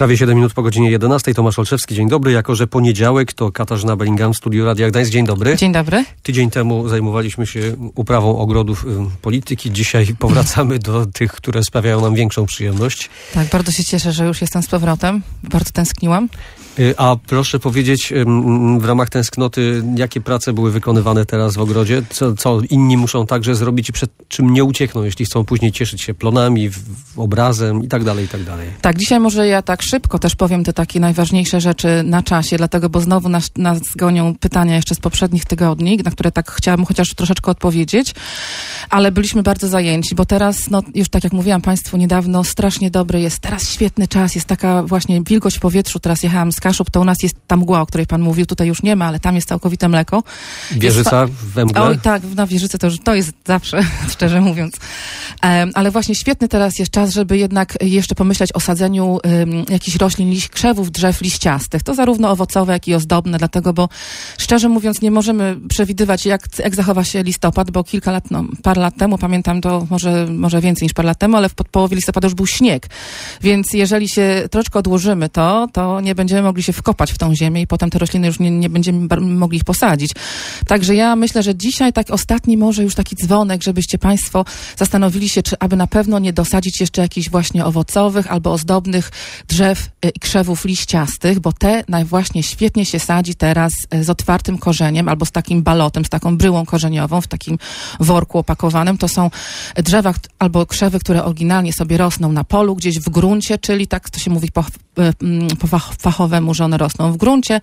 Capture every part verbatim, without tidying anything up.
Prawie siedem minut po godzinie jedenastej. Tomasz Olszewski, dzień dobry. Jako że poniedziałek, to Katarzyna Bellingham, Studio Radia Gdańsk. Dzień dobry. Dzień dobry. Tydzień temu zajmowaliśmy się uprawą ogrodów y, polityki. Dzisiaj powracamy do tych, które sprawiają nam większą przyjemność. Tak, bardzo się cieszę, że już jestem z powrotem. Bardzo tęskniłam. Y, a proszę powiedzieć, y, w ramach tęsknoty, jakie prace były wykonywane teraz w ogrodzie? Co, co inni muszą także zrobić i przed czym nie uciekną, jeśli chcą później cieszyć się plonami, w, w obrazem i tak dalej, i tak dalej. Tak, dzisiaj może ja tak szybko też powiem te takie najważniejsze rzeczy na czasie, dlatego, bo znowu nas, nas gonią pytania jeszcze z poprzednich tygodni, na które tak chciałabym chociaż troszeczkę odpowiedzieć, ale byliśmy bardzo zajęci, bo teraz, no już tak jak mówiłam Państwu niedawno, strasznie dobry jest, teraz świetny czas, jest taka właśnie wilgoć w powietrzu, teraz jechałam z Kaszub, to u nas jest ta mgła, o której Pan mówił, tutaj już nie ma, ale tam jest całkowite mleko. Wieżyca we mgle? Oj tak, na Wieżycy to, to jest zawsze, szczerze mówiąc. Um, ale właśnie świetny teraz jest czas, żeby jednak jeszcze pomyśleć o sadzeniu um, jakichś roślin, liść, krzewów, drzew liściastych. To zarówno owocowe, jak i ozdobne, dlatego, bo szczerze mówiąc nie możemy przewidywać, jak, jak zachowa się listopad, bo kilka lat, no parę lat temu, pamiętam to może, może więcej niż parę lat temu, ale w połowie listopada już był śnieg. Więc jeżeli się troszkę odłożymy to, to nie będziemy mogli się wkopać w tą ziemię i potem te rośliny już nie, nie będziemy mogli ich posadzić. Także ja myślę, że dzisiaj tak ostatni może już taki dzwonek, żebyście Państwo zastanowili się, czy aby na pewno nie dosadzić jeszcze jakichś właśnie owocowych albo ozdobnych drzew i krzewów liściastych, bo te najwłaśnie świetnie się sadzi teraz z otwartym korzeniem albo z takim balotem, z taką bryłą korzeniową, w takim worku opakowanym. To są drzewa albo krzewy, które oryginalnie sobie rosną na polu, gdzieś w gruncie, czyli tak to się mówi po, po fachowemu, że one rosną w gruncie.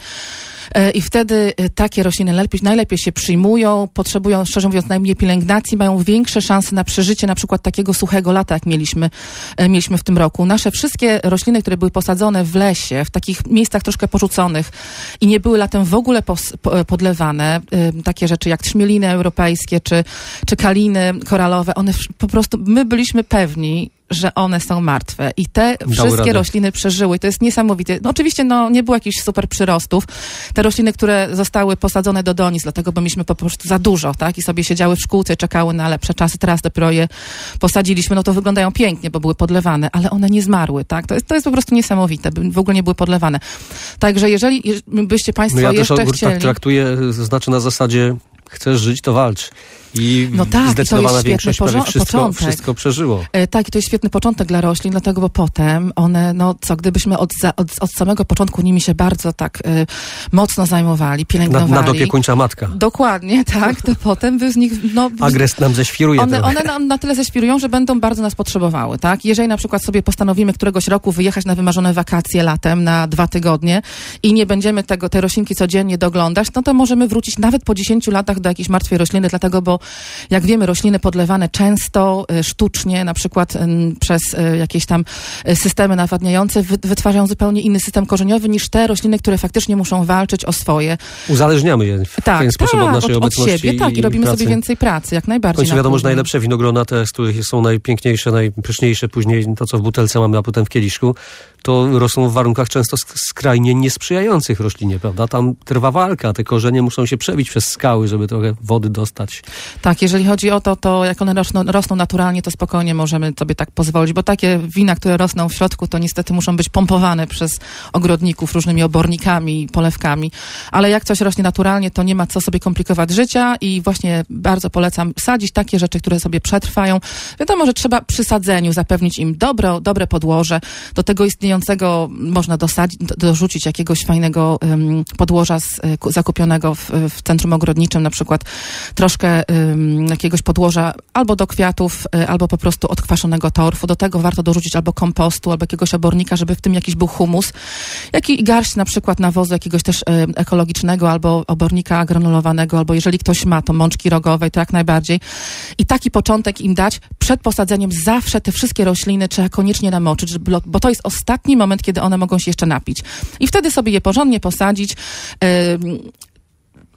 I wtedy takie rośliny lepiej, najlepiej się przyjmują, potrzebują, szczerze mówiąc, najmniej pielęgnacji, mają większe szanse na przeżycie na przykład takiego suchego lata, jak mieliśmy, mieliśmy w tym roku. Nasze wszystkie rośliny, które były posadzone w lesie, w takich miejscach troszkę porzuconych i nie były latem w ogóle pos, po, podlewane, takie rzeczy jak trzmieliny europejskie czy, czy kaliny koralowe, one po prostu, my byliśmy pewni, że one są martwe i te Dały wszystkie radę. rośliny przeżyły i to jest niesamowite. No oczywiście no, nie było jakichś super przyrostów. Te rośliny, które zostały posadzone do donic, dlatego, bo mieliśmy po prostu za dużo, tak? I sobie siedziały w szkółce i czekały na lepsze czasy. Teraz dopiero je posadziliśmy, no to wyglądają pięknie, bo były podlewane, ale one nie zmarły, tak? To jest, to jest po prostu niesamowite, w ogóle nie były podlewane. Także jeżeli byście Państwo no ja jeszcze też chcieli... tak traktuję, znaczy na zasadzie chcesz żyć, to walcz. I no tak, zdecydowana większość prawie wszystko, początek. wszystko przeżyło. E, tak, i to jest świetny początek dla roślin, dlatego, bo potem one, no co, gdybyśmy od, za, od, od samego początku nimi się bardzo tak e, mocno zajmowali, pielęgnowali. Na, nadopiekuńcza matka. Dokładnie, tak, to potem by z nich... No, Agres nam zeświruje. One, one nam na tyle ześwirują, że będą bardzo nas potrzebowały, tak? Jeżeli na przykład sobie postanowimy któregoś roku wyjechać na wymarzone wakacje latem na dwa tygodnie i nie będziemy tego, te roślinki codziennie doglądać, no to możemy wrócić nawet po dziesięciu latach do jakiejś martwej rośliny, dlatego, bo jak wiemy, rośliny podlewane często y, sztucznie, na przykład y, przez y, jakieś tam y, systemy nawadniające wy, wytwarzają zupełnie inny system korzeniowy niż te rośliny, które faktycznie muszą walczyć o swoje. Uzależniamy je w tak, ten sposób tak, od naszej od, obecności. Od siebie, tak, i, i robimy pracy. sobie więcej pracy, jak najbardziej. W końcu wiadomo, że najlepsze winogrona, te, z których są najpiękniejsze, najpyszniejsze, później to, co w butelce mamy, a potem w kieliszku, to rosną w warunkach często skrajnie niesprzyjających roślinie, prawda? Tam trwa walka, te korzenie muszą się przebić przez skały, żeby trochę wody dostać. Tak, jeżeli chodzi o to, to jak one rosną, rosną naturalnie, to spokojnie możemy sobie tak pozwolić, bo takie wina, które rosną w środku, to niestety muszą być pompowane przez ogrodników różnymi obornikami, polewkami, ale jak coś rośnie naturalnie, to nie ma co sobie komplikować życia i właśnie bardzo polecam sadzić takie rzeczy, które sobie przetrwają. Wiadomo, że trzeba przy sadzeniu zapewnić im dobre, dobre podłoże, do tego istniejącego można dosadzić, dorzucić jakiegoś fajnego um, podłoża z, y, zakupionego w, w centrum ogrodniczym, na przykład troszkę um, jakiegoś podłoża albo do kwiatów, y, albo po prostu odkwaszonego torfu. Do tego warto dorzucić albo kompostu, albo jakiegoś obornika, żeby w tym jakiś był humus. Jak i garść na przykład nawozu jakiegoś też y, ekologicznego, albo obornika granulowanego, albo jeżeli ktoś ma, to mączki rogowej, to jak najbardziej. I taki początek im dać przed posadzeniem. Zawsze te wszystkie rośliny trzeba koniecznie namoczyć, żeby, bo to jest ostatni moment, kiedy one mogą się jeszcze napić. I wtedy sobie je porządnie posadzić, yy,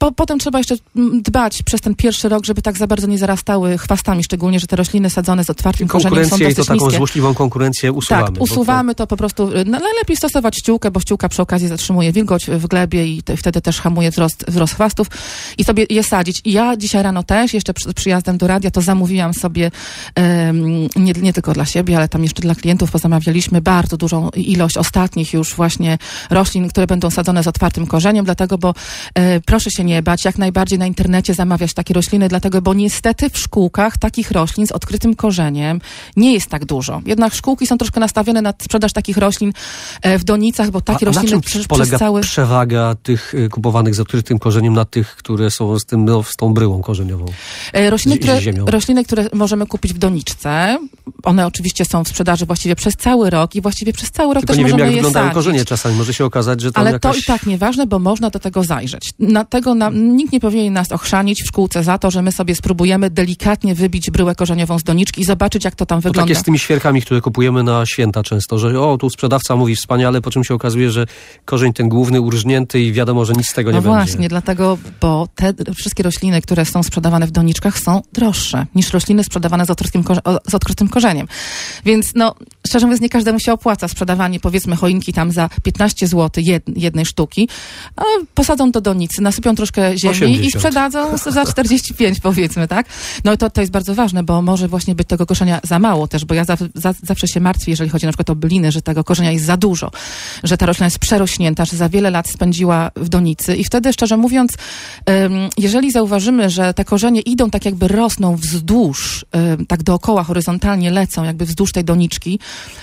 po, potem trzeba jeszcze dbać przez ten pierwszy rok, żeby tak za bardzo nie zarastały chwastami, szczególnie, że te rośliny sadzone z otwartym korzeniem są dosyć i to taką niskie. złośliwą konkurencję usuwamy. Tak, usuwamy to po prostu. No, najlepiej stosować ściółkę, bo ściółka przy okazji zatrzymuje wilgoć w glebie i te, wtedy też hamuje wzrost, wzrost chwastów i sobie je sadzić. I ja dzisiaj rano też, jeszcze przed przyjazdem do radia, to zamówiłam sobie um, nie, nie tylko dla siebie, ale tam jeszcze dla klientów pozamawialiśmy bardzo dużą ilość ostatnich już właśnie roślin, które będą sadzone z otwartym korzeniem, dlatego, bo e, proszę się nie bać, jak najbardziej na internecie zamawiać takie rośliny, dlatego, bo niestety w szkółkach takich roślin z odkrytym korzeniem nie jest tak dużo. Jednak szkółki są troszkę nastawione na sprzedaż takich roślin e, w donicach, bo takie a, a rośliny na czym przez, polega przez cały... przewaga tych y, kupowanych z odkrytym korzeniem na tych, które są z, tym, no, z tą bryłą korzeniową? E, rośliny, z, które, z ziemią. rośliny, które możemy kupić w doniczce, one oczywiście są w sprzedaży właściwie przez cały rok i właściwie przez cały rok Tylko też nie wiem, możemy jak je wyglądają sadzić. korzenie czasami. Może się okazać, że tam Ale jakaś... to i tak nieważne, bo można do tego zajrzeć. Na tego na, nikt nie powinien nas ochrzanić w szkółce za to, że my sobie spróbujemy delikatnie wybić bryłę korzeniową z doniczki i zobaczyć, jak to tam To wygląda. tak jest z tymi świerkami, które kupujemy na święta często, że o, tu sprzedawca mówi wspaniale, po czym się okazuje, że korzeń ten główny urżnięty i wiadomo, że nic z tego no nie będzie. No właśnie, dlatego, bo te wszystkie rośliny, które są sprzedawane w doniczkach, są droższe niż rośliny sprzedawane z odkrytym, korze- z odkrytym korzeniem. Więc no, szczerze mówiąc, nie każdemu się opłaca sprzedawanie, powiedzmy, choinki tam za piętnaście złotych jed, jednej sztuki. A posadzą do donicy, nasypią troszkę ziemi osiemdziesiąt. i sprzedadzą za czterdzieści pięć, powiedzmy, tak? No to, to jest bardzo ważne, bo może właśnie być tego korzenia za mało też, bo ja za, za, zawsze się martwię, jeżeli chodzi na przykład o byliny, że tego korzenia jest za dużo, że ta roślina jest przerośnięta, że za wiele lat spędziła w donicy i wtedy, szczerze mówiąc, um, jeżeli zauważymy, że te korzenie idą tak jakby rosną wzdłuż, um, tak dookoła, horyzontalnie lecą jakby wzdłuż tej doniczki,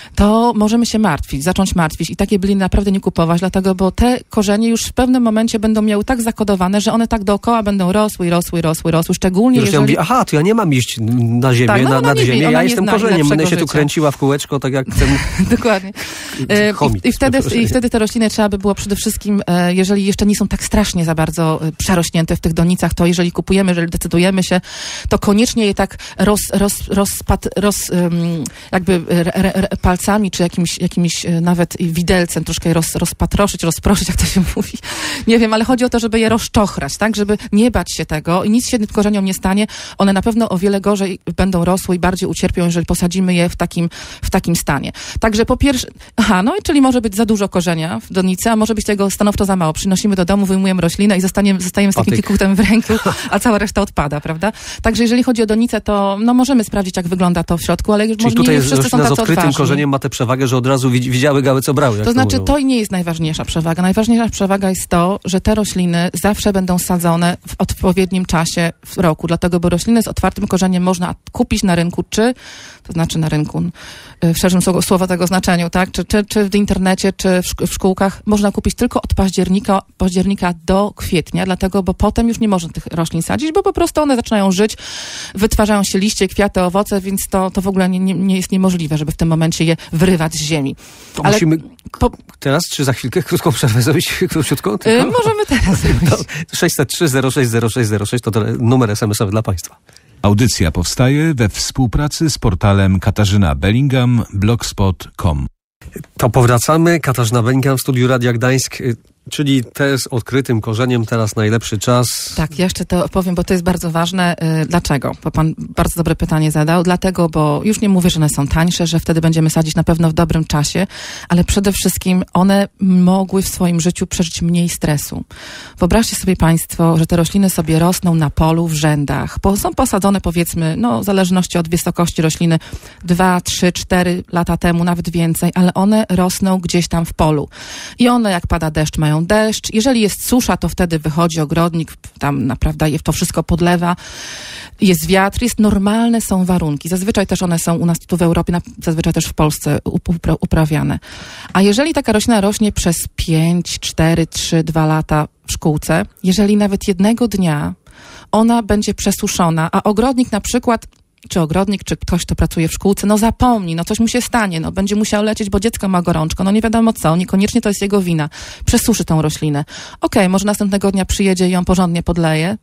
to możemy się martwić, zacząć martwić i takie byliny naprawdę nie kupować, dlatego, bo te korzenie już w pewnym momencie będą miały tak zakodowane, że one tak dookoła będą rosły, rosły, rosły, rosły, szczególnie Już jeżeli... mówi, aha, to ja nie mam iść na ziemię, Tak, no na, ona nad nie wie, ziemię, ona ja nie jestem zna korzeniem, będę lepszego się tu życia. kręciła w kółeczko, tak jak ten Dokładnie. E, chomik. I, i, wtedy, I wtedy te rośliny trzeba by było przede wszystkim, e, jeżeli jeszcze nie są tak strasznie za bardzo e, przerośnięte w tych donicach, to jeżeli kupujemy, jeżeli decydujemy się, to koniecznie je tak roz, roz, rozpad, roz, um, jakby re, re, re, palcami, czy jakimś, jakimś e, nawet widelcem troszkę je roz, rozpatroszyć, rozproszyć, jak to się mówi. Nie wiem, ale chodzi o to, żeby je rozczochrać, tak? Żeby nie bać się tego i nic się tym korzeniom nie stanie. One na pewno o wiele gorzej będą rosły i bardziej ucierpią, jeżeli posadzimy je w takim, w takim stanie. Także po pierwsze, aha, no i czyli może być za dużo korzenia w donicy, a może być tego stanowczo za mało. Przynosimy do domu, wyjmujemy roślinę i zostaniemy, zostajemy z takim Patyk. kikutem w ręku, a cała reszta odpada, prawda? Także jeżeli chodzi o donicę, to no możemy sprawdzić, jak wygląda to w środku, ale Czyli może tutaj nie wszyscy są roślina z tacy odkrytym odważni. korzeniem ma tę przewagę, że od razu widzi- widziały gały, co brały. Jak To znaczy, mówią. to nie jest najważniejsza przewaga. Najważniejsza przewaga jest to, że te rośliny zawsze będą sadzone w odpowiednim czasie w roku, dlatego, bo rośliny z otwartym korzeniem można kupić na rynku, czy, to znaczy na rynku, w szerszym słowo, słowa tego znaczeniu, tak, czy, czy, czy w internecie, czy w, szk- w szkółkach, można kupić tylko od października, października do kwietnia, dlatego, bo potem już nie można tych roślin sadzić, bo po prostu one zaczynają żyć, wytwarzają się liście, kwiaty, owoce, więc to, to w ogóle nie, nie, nie jest niemożliwe, żeby w tym momencie je wyrywać z ziemi. To Ale musimy po, teraz, czy za chwilkę krótką przerwę zrobić, króciutką? y, Tylko? możemy teraz zrobić. To sześćset trzy zero sześć zero sześć zero sześć to tele- numer es em esowy dla Państwa. Audycja powstaje we współpracy z portalem Katarzyna Bellingham blogspot kropka com. To powracamy. Katarzyna Bellingham w studiu Radia Gdańsk, y, czyli te z odkrytym korzeniem, teraz najlepszy czas. Tak, ja jeszcze to opowiem, bo to jest bardzo ważne. Yy, dlaczego? Bo pan bardzo dobre pytanie zadał. Dlatego, bo już nie mówię, że one są tańsze, że wtedy będziemy sadzić na pewno w dobrym czasie, ale przede wszystkim one mogły w swoim życiu przeżyć mniej stresu. Wyobraźcie sobie Państwo, że te rośliny sobie rosną na polu, w rzędach. Bo są posadzone, powiedzmy, no w zależności od wysokości rośliny, dwa, trzy, cztery lata temu, nawet więcej, ale one rosną gdzieś tam w polu. I one, jak pada deszcz, mają deszcz. Jeżeli jest susza, to wtedy wychodzi ogrodnik, tam naprawdę to wszystko podlewa. Jest wiatr, jest normalne, są warunki. Zazwyczaj też one są u nas tu w Europie, zazwyczaj też w Polsce upra- uprawiane. A jeżeli taka roślina rośnie przez pięć, cztery, trzy, dwa lata w szkółce, jeżeli nawet jednego dnia ona będzie przesuszona, a ogrodnik na przykład czy ogrodnik, czy ktoś, kto pracuje w szkółce, no zapomni, no coś mu się stanie, no będzie musiał lecieć, bo dziecko ma gorączkę, no nie wiadomo co, niekoniecznie to jest jego wina. Przesuszy tą roślinę. Okej, okay, może następnego dnia przyjedzie i ją porządnie podleje,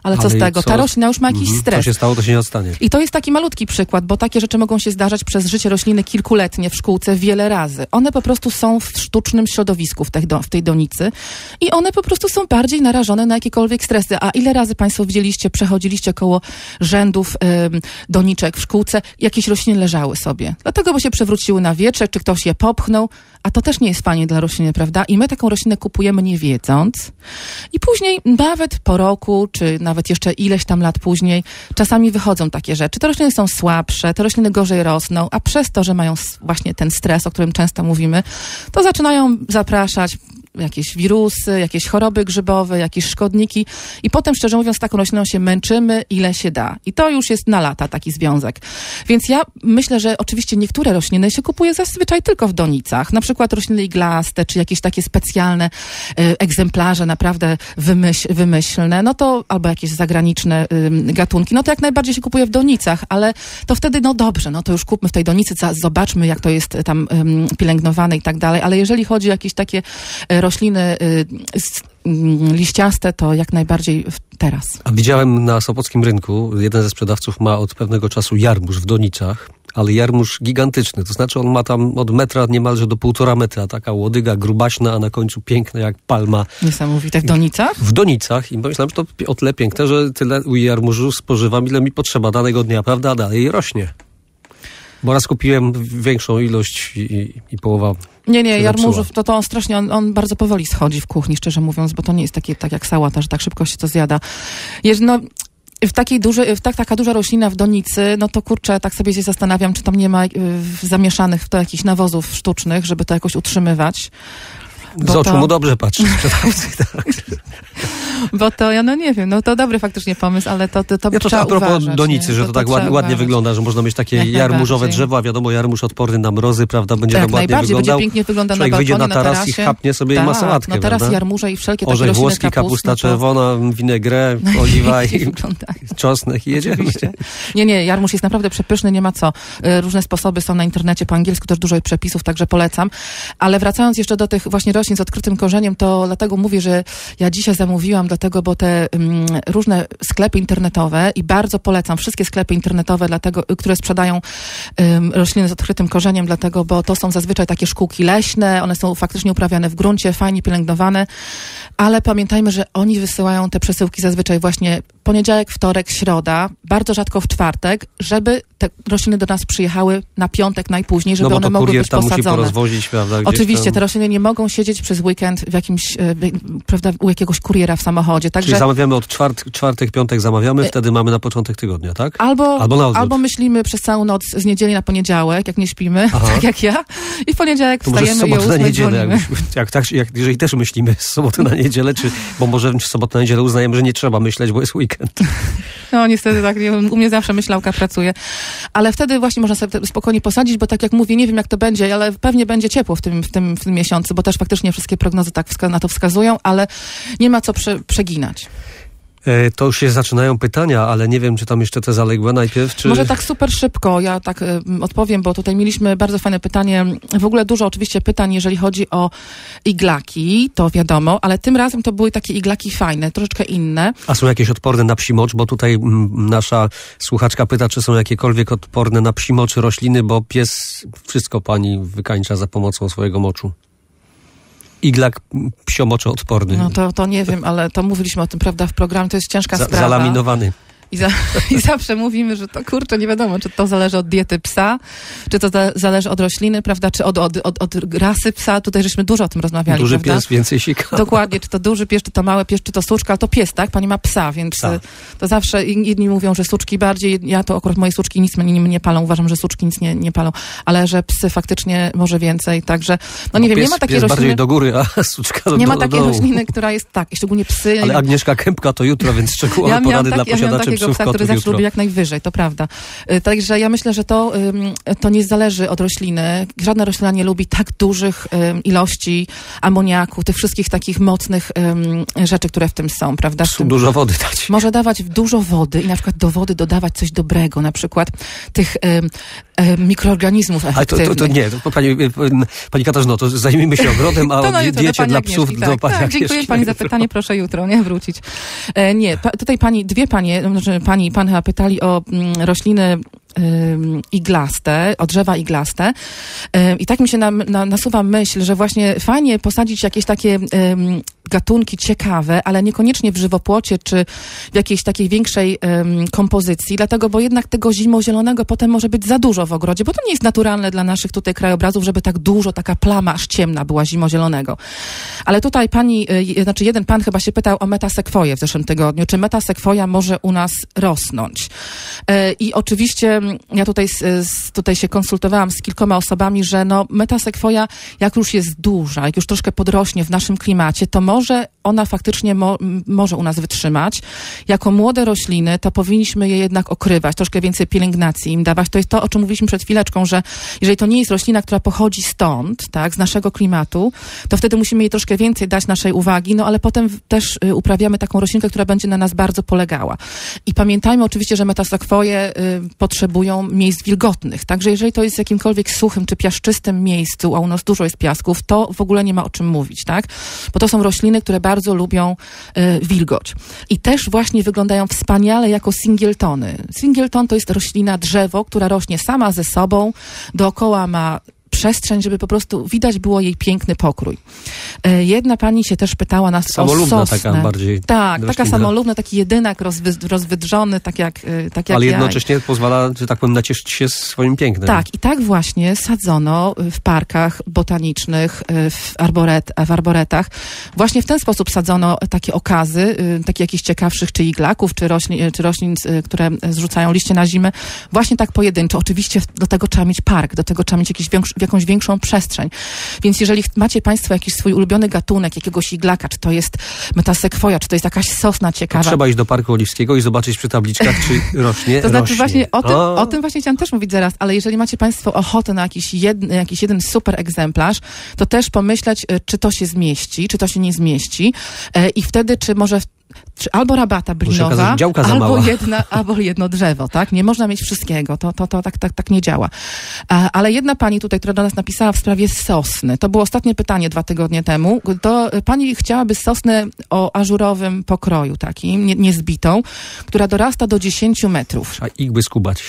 Ale co Ale z tego? co? Ta roślina już ma jakiś Mhm. stres. Co się stało, to się nie odstanie. I to jest taki malutki przykład, bo takie rzeczy mogą się zdarzać przez życie rośliny kilkuletnie w szkółce wiele razy. One po prostu są w sztucznym środowisku w tej, do, w tej donicy i one po prostu są bardziej narażone na jakiekolwiek stresy. A ile razy państwo widzieliście, przechodziliście koło rzędów ym, doniczek w szkółce, jakieś rośliny leżały sobie. Dlatego, bo się przewróciły na wietrze, czy ktoś je popchnął, a to też nie jest fajnie dla rośliny, prawda? I my taką roślinę kupujemy nie wiedząc i później nawet po roku, czy nawet jeszcze ileś tam lat później, czasami wychodzą takie rzeczy. Te rośliny są słabsze, te rośliny gorzej rosną, a przez to, że mają właśnie ten stres, o którym często mówimy, to zaczynają zapraszać jakieś wirusy, jakieś choroby grzybowe, jakieś szkodniki i potem, szczerze mówiąc, z taką rośliną się męczymy, ile się da. I to już jest na lata taki związek. Więc ja myślę, że oczywiście niektóre rośliny się kupuje zazwyczaj tylko w donicach. Na przykład rośliny iglaste, czy jakieś takie specjalne y, egzemplarze, naprawdę wymyśl, wymyślne, no to albo jakieś zagraniczne y, gatunki, no to jak najbardziej się kupuje w donicach, ale to wtedy, no dobrze, no to już kupmy w tej donicy, za, zobaczmy, jak to jest tam y, pielęgnowane i tak dalej, ale jeżeli chodzi o jakieś takie y, rośliny y, liściaste, to jak najbardziej teraz. A widziałem na Sopockim rynku, jeden ze sprzedawców ma od pewnego czasu jarmuż w donicach, ale jarmuż gigantyczny, to znaczy on ma tam od metra niemalże do półtora metra, taka łodyga grubaśna, a na końcu piękna jak palma. Niesamowite. W donicach? W donicach i myślałem, że to o tyle piękne, że tyle u jarmużu spożywam, ile mi potrzeba danego dnia, prawda, a dalej rośnie. Bo raz kupiłem większą ilość i, i, i połowa Nie, nie, jarmużów, to, to on strasznie, on, on bardzo powoli schodzi w kuchni, szczerze mówiąc, bo to nie jest takie, tak jak sałata, że tak szybko się to zjada. Jest, no, w takiej dużej, w tak, taka duża roślina w donicy, no to kurczę, tak sobie się zastanawiam, czy tam nie ma y, zamieszanych w to jakichś nawozów sztucznych, żeby to jakoś utrzymywać. Z oczu to... mu dobrze patrzy sprzedawcy, tak. Bo to, ja no nie wiem, no to dobry faktycznie pomysł, ale to, to, to ja to trzeba a propos uważać, donicy, nie? że to, to tak to ładnie, ładnie uważać. wygląda, że można mieć takie Jak jarmużowe najbardziej. drzewo, a wiadomo, jarmuż odporny na mrozy, prawda, będzie Tak, tam ładnie najbardziej, wyglądał. będzie pięknie wygląda Człowiek na wyjdzie balkonie, na na taras i tarasie. chapnie sobie Tak, i ma sałatkę, no teraz prawda? jarmuże i wszelkie takie Orzech rośliny włoski, kapustne, kapusta to... czerwona, winegre, oliwa i wyglądają. czosnek i jedziemy. Oczywiście. Nie, nie, jarmuż jest naprawdę przepyszny, nie ma co. Y, Różne sposoby są na internecie po angielsku, też dużo przepisów, także polecam. Ale wracając jeszcze do tych właśnie roślin z odkrytym korzeniem, to dlatego mówię, że ja dzisiaj zamówiłam, dlatego, bo te um, różne sklepy internetowe i bardzo polecam wszystkie sklepy internetowe, dlatego, które sprzedają um, rośliny z odkrytym korzeniem, dlatego, bo to są zazwyczaj takie szkółki leśne, one są faktycznie uprawiane w gruncie, fajnie pielęgnowane, ale pamiętajmy, że oni wysyłają te przesyłki zazwyczaj właśnie poniedziałek, wtorek, środa, bardzo rzadko w czwartek, żeby te rośliny do nas przyjechały na piątek najpóźniej, żeby no bo one to mogły kurier być tam musi posadzone. porozwozić, prawda? gdzieś Oczywiście, tam. te rośliny nie mogą siedzieć przez weekend w jakimś, e, prawda, u jakiegoś kuriera w samochodzie. Także Czyli zamawiamy od czwart, czwartek, piątek zamawiamy, wtedy mamy na początek tygodnia, tak? Albo, Albo na odwrót. albo myślimy przez całą noc z niedzieli na poniedziałek, jak nie śpimy, Aha. tak jak ja, i w poniedziałek To może z wstajemy i o soboty na ósmej niedzielę, dzwonimy. jak, jak, tak, jak, jeżeli też myślimy z soboty na niedzielę, czy, bo może w sobotę na niedzielę uznajemy, że nie trzeba myśleć, bo jest weekend. No niestety tak, nie, u mnie zawsze myślałka pracuje. Ale wtedy właśnie można sobie spokojnie posadzić, bo tak jak mówię, nie wiem jak to będzie, ale pewnie będzie ciepło w tym, w tym, w tym miesiącu, bo też faktycznie wszystkie prognozy tak wska- na to wskazują, ale nie ma co prze- przeginać. E, to już się zaczynają pytania, ale nie wiem, czy tam jeszcze te zaległe najpierw, czy... Może tak super szybko, ja tak y, odpowiem, bo tutaj mieliśmy bardzo fajne pytanie, w ogóle dużo oczywiście pytań, jeżeli chodzi o iglaki, to wiadomo, ale tym razem to były takie iglaki fajne, troszeczkę inne. A są jakieś odporne na psi mocz? Bo tutaj mm, nasza słuchaczka pyta, czy są jakiekolwiek odporne na psi mocz rośliny, bo pies wszystko pani wykańcza za pomocą swojego moczu. Iglak psiomoczoodporny. No to, to nie wiem, ale to mówiliśmy o tym, prawda, w programie, to jest ciężka Za, sprawa. zalaminowany. I, za, I zawsze mówimy, że to kurczę, nie wiadomo, czy to zależy od diety psa, czy to za, zależy od rośliny, prawda, czy od, od, od, od rasy psa. Tutaj żeśmy dużo o tym rozmawiali, Duży prawda? pies więcej sika. Dokładnie, czy to duży pies, czy to mały pies, czy to suczka, ale to pies, tak? Pani ma psa, więc Psa. to zawsze jedni mówią, że suczki bardziej, ja to akurat moje suczki nic mnie nie, nie palą, uważam, że suczki nic nie, nie palą, ale że psy faktycznie może więcej, także, no nie Bo wiem, pies, nie ma takiej pies rośliny, bardziej do góry, a suczka do, nie ma do takiej dołu. rośliny, która jest tak, i szczególnie psy. Ale Agnieszka Kępka to jutro, więc szczegółowe Ja miałam porady tak- dla ja miałam posiadaczy takiego takiego psa, który zawsze lubi jak najwyżej, to prawda. Także ja myślę, że to, to nie zależy od rośliny. Żadna roślina nie lubi tak dużych ilości amoniaku, tych wszystkich takich mocnych rzeczy, które w tym są, prawda? Psu dużo wody dać. Może dawać dużo wody i na przykład do wody dodawać coś dobrego, na przykład tych um, um, mikroorganizmów efektywnych. Ale to, to, to nie, to pani, pani Katarzyno, to zajmijmy się ogrodem, a o diecie dla psów Agnieszki, tak, do pani tak, dziękuję pani za pytanie, proszę jutro, nie, wrócić. E, nie, pa, tutaj pani, dwie panie, znaczy pani i pan chyba pytali o mm, rośliny iglaste, o drzewa iglaste. I tak mi się na, na, nasuwa myśl, że właśnie fajnie posadzić jakieś takie um, gatunki ciekawe, ale niekoniecznie w żywopłocie, czy w jakiejś takiej większej um, kompozycji, dlatego, bo jednak tego zimozielonego potem może być za dużo w ogrodzie, bo to nie jest naturalne dla naszych tutaj krajobrazów, żeby tak dużo, taka plama aż ciemna była zimozielonego. Ale tutaj pani, y, znaczy jeden pan chyba się pytał o metasekwoję w zeszłym tygodniu, czy metasekwoja może u nas rosnąć. Y, I oczywiście ja tutaj, tutaj się konsultowałam z kilkoma osobami, że no metasekwoja, jak już jest duża, jak już troszkę podrośnie w naszym klimacie, to może ona faktycznie mo, może u nas wytrzymać. Jako młode rośliny, to powinniśmy je jednak okrywać, troszkę więcej pielęgnacji im dawać. To jest to, o czym mówiliśmy przed chwileczką, że jeżeli to nie jest roślina, która pochodzi stąd, tak, z naszego klimatu, to wtedy musimy jej troszkę więcej dać naszej uwagi, no ale potem też y, uprawiamy taką roślinkę, która będzie na nas bardzo polegała. I pamiętajmy oczywiście, że metasekwoje y, potrzebują miejsc wilgotnych. Także jeżeli to jest w jakimkolwiek suchym czy piaszczystym miejscu, a u nas dużo jest piasków, to w ogóle nie ma o czym mówić, tak? Bo to są rośliny, które bardzo lubią y, wilgoć. I też właśnie wyglądają wspaniale jako singletony. Singleton to jest roślina, drzewo, która rośnie sama ze sobą, dookoła ma przestrzeń, żeby po prostu widać było jej piękny pokrój. E, jedna pani się też pytała nas samolubna o sosnę. Taka bardziej. Tak, roślina. Taka samolubna, taki jedynak rozwy, rozwydrzony, tak jak, tak jak ale ja. jednocześnie pozwala, że tak powiem, nacieszyć się swoim pięknem. Tak, i tak właśnie sadzono w parkach botanicznych, w, arboret, w arboretach. Właśnie w ten sposób sadzono takie okazy, takie jakichś ciekawszych czy iglaków, czy roślin, czy roślin, które zrzucają liście na zimę. Właśnie tak pojedynczo. Oczywiście do tego trzeba mieć park, do tego trzeba mieć jakiś większy, jakąś większą przestrzeń. Więc jeżeli macie państwo jakiś swój ulubiony gatunek, jakiegoś iglaka, czy to jest metasekwoja, czy to jest jakaś sosna ciekawa. To trzeba iść do Parku Oliwskiego i zobaczyć przy tabliczkach, czy rośnie, To znaczy rośnie. właśnie o tym, o tym właśnie chciałam też mówić zaraz, ale jeżeli macie państwo ochotę na jakiś, jed, jakiś jeden super egzemplarz, to też pomyśleć, czy to się zmieści, czy to się nie zmieści i wtedy, czy może czy albo rabata blinowa, albo, jedna, albo jedno drzewo, tak? Nie można mieć wszystkiego, to, to, to tak, tak, tak nie działa. A, ale jedna pani tutaj, która do nas napisała w sprawie sosny, to było ostatnie pytanie dwa tygodnie temu, to pani chciałaby sosnę o ażurowym pokroju takim, nie, niezbitą, która dorasta do dziesięciu metrów. Trzeba igły skubać.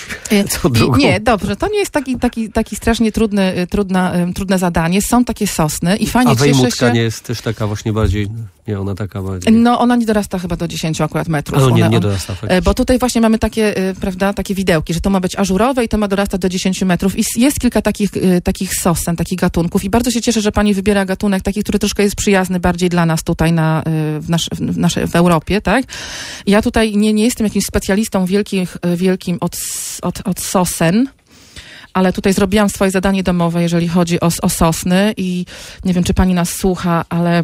I, nie, dobrze, to nie jest taki, taki, taki strasznie trudny, trudna, trudne zadanie. Są takie sosny i fajnie cieszę się... A wejmutka nie jest też taka właśnie bardziej... Nie, ona taka bardziej... No, ona nie dorasta chyba do dziesięciu akurat metrów. No, nie, one, nie on, dorasta faktycznie. Bo tutaj właśnie mamy takie, prawda, takie widełki, że to ma być ażurowe i to ma dorastać do dziesięciu metrów. I jest kilka takich, takich sosen, takich gatunków. I bardzo się cieszę, że pani wybiera gatunek taki, który troszkę jest przyjazny bardziej dla nas tutaj na, w, nasz, w, nasze, w Europie, tak? Ja tutaj nie, nie jestem jakimś specjalistą wielkim, wielkim od, od, od sosen, ale tutaj zrobiłam swoje zadanie domowe, jeżeli chodzi o, o sosny i nie wiem, czy pani nas słucha, ale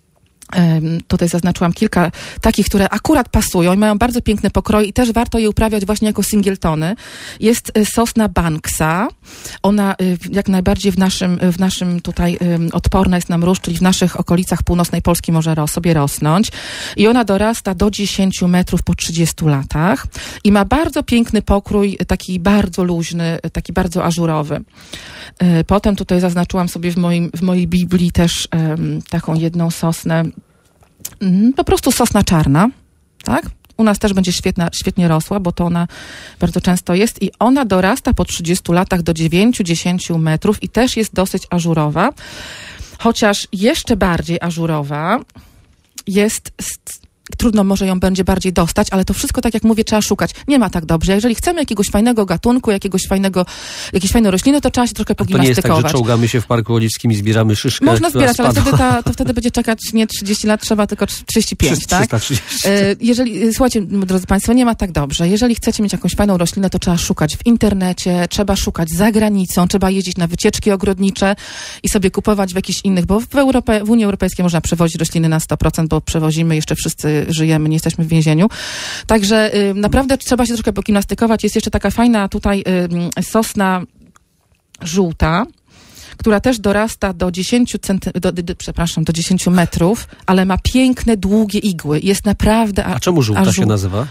tutaj zaznaczyłam kilka takich, które akurat pasują i mają bardzo piękne pokroje i też warto je uprawiać właśnie jako singletony. Jest sosna Banksa. Ona jak najbardziej w naszym, w naszym tutaj odporna jest na mróz, czyli w naszych okolicach północnej Polski może ros, sobie rosnąć. I ona dorasta do dziesięciu metrów po trzydziestu latach i ma bardzo piękny pokrój, taki bardzo luźny, taki bardzo ażurowy. Potem tutaj zaznaczyłam sobie w, moim, w mojej Biblii też um, taką jedną sosnę, um, po prostu sosna czarna, tak? U nas też będzie świetna, świetnie rosła, bo to ona bardzo często jest i ona dorasta po trzydziestu latach do dziewięciu do dziesięciu metrów i też jest dosyć ażurowa, chociaż jeszcze bardziej ażurowa jest... Trudno może ją będzie bardziej dostać, ale to wszystko, tak jak mówię, trzeba szukać. Nie ma tak dobrze. Jeżeli chcemy jakiegoś fajnego gatunku, jakiegoś fajnego, jakiejś fajnej rośliny, to trzeba się trochę pogimnastykować. To nie jest tak, że czołgamy się w Parku Oliwskim i zbieramy szyszkę. Można zbierać, ale wtedy ta, to wtedy będzie czekać nie trzydzieści lat, trzeba tylko trzydzieści pięć, tak? trzysta trzydzieści. Jeżeli, słuchajcie, drodzy państwo, nie ma tak dobrze. Jeżeli chcecie mieć jakąś fajną roślinę, to trzeba szukać w internecie, trzeba szukać za granicą, trzeba jeździć na wycieczki ogrodnicze i sobie kupować w jakichś innych, bo w, Europie, w Unii Europejskiej można przewozić rośliny na sto procent, bo przewozimy jeszcze wszyscy wszyscy żyjemy, nie jesteśmy w więzieniu. Także y, naprawdę trzeba się troszkę pogimnastykować. Jest jeszcze taka fajna tutaj y, sosna żółta, która też dorasta do dziesięciu centy- do, do, przepraszam, do dziesięciu metrów, ale ma piękne, długie igły. Jest naprawdę... A, a czemu żółta a się nazywa?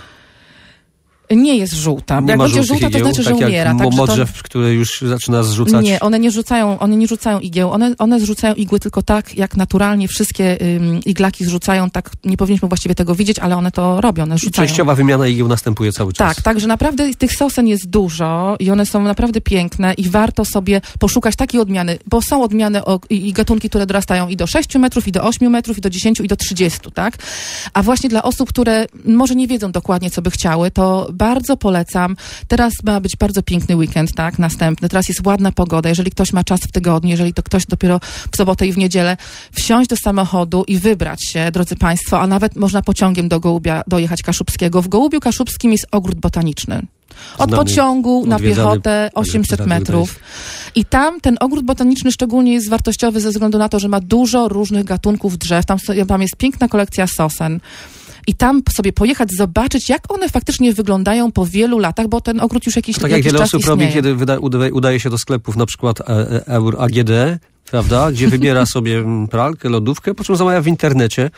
Nie jest żółta. Nie jak ma będzie żółtych żółta, to igieł, znaczy, że tak umiera. Jak tak, modrzew, to... które już zaczyna zrzucać. Nie, one nie rzucają, one nie rzucają igieł. One, one zrzucają igły tylko tak, jak naturalnie wszystkie ym, iglaki zrzucają. Tak, nie powinniśmy właściwie tego widzieć, ale one to robią, one rzucają. Częściowa wymiana igieł następuje cały czas. Tak, także naprawdę tych sosen jest dużo i one są naprawdę piękne i warto sobie poszukać takiej odmiany, bo są odmiany o, i, i gatunki, które dorastają i do sześciu metrów, i do ośmiu metrów, i do dziesięciu, i do trzydziestu, tak? A właśnie dla osób, które może nie wiedzą dokładnie, co by chciały, to bardzo polecam. Teraz ma być bardzo piękny weekend, tak? Następny. Teraz jest ładna pogoda. Jeżeli ktoś ma czas w tygodniu, jeżeli to ktoś dopiero w sobotę i w niedzielę, wsiąść do samochodu i wybrać się, drodzy Państwo, a nawet można pociągiem do Gołubia dojechać Kaszubskiego. W Gołubiu Kaszubskim jest ogród botaniczny. Od Znamy, pociągu na piechotę osiemset metrów. I tam ten ogród botaniczny szczególnie jest wartościowy ze względu na to, że ma dużo różnych gatunków drzew. Tam, tam jest piękna kolekcja sosen. I tam sobie pojechać, zobaczyć, jak one faktycznie wyglądają po wielu latach, bo ten ogród już jakiś, tak jakiś jak wiele czas osób istnieje. robi, kiedy wyda, udaje, udaje się do sklepów, na przykład Eur A G D, prawda, gdzie wybiera sobie pralkę, lodówkę, po czym zamawia w internecie.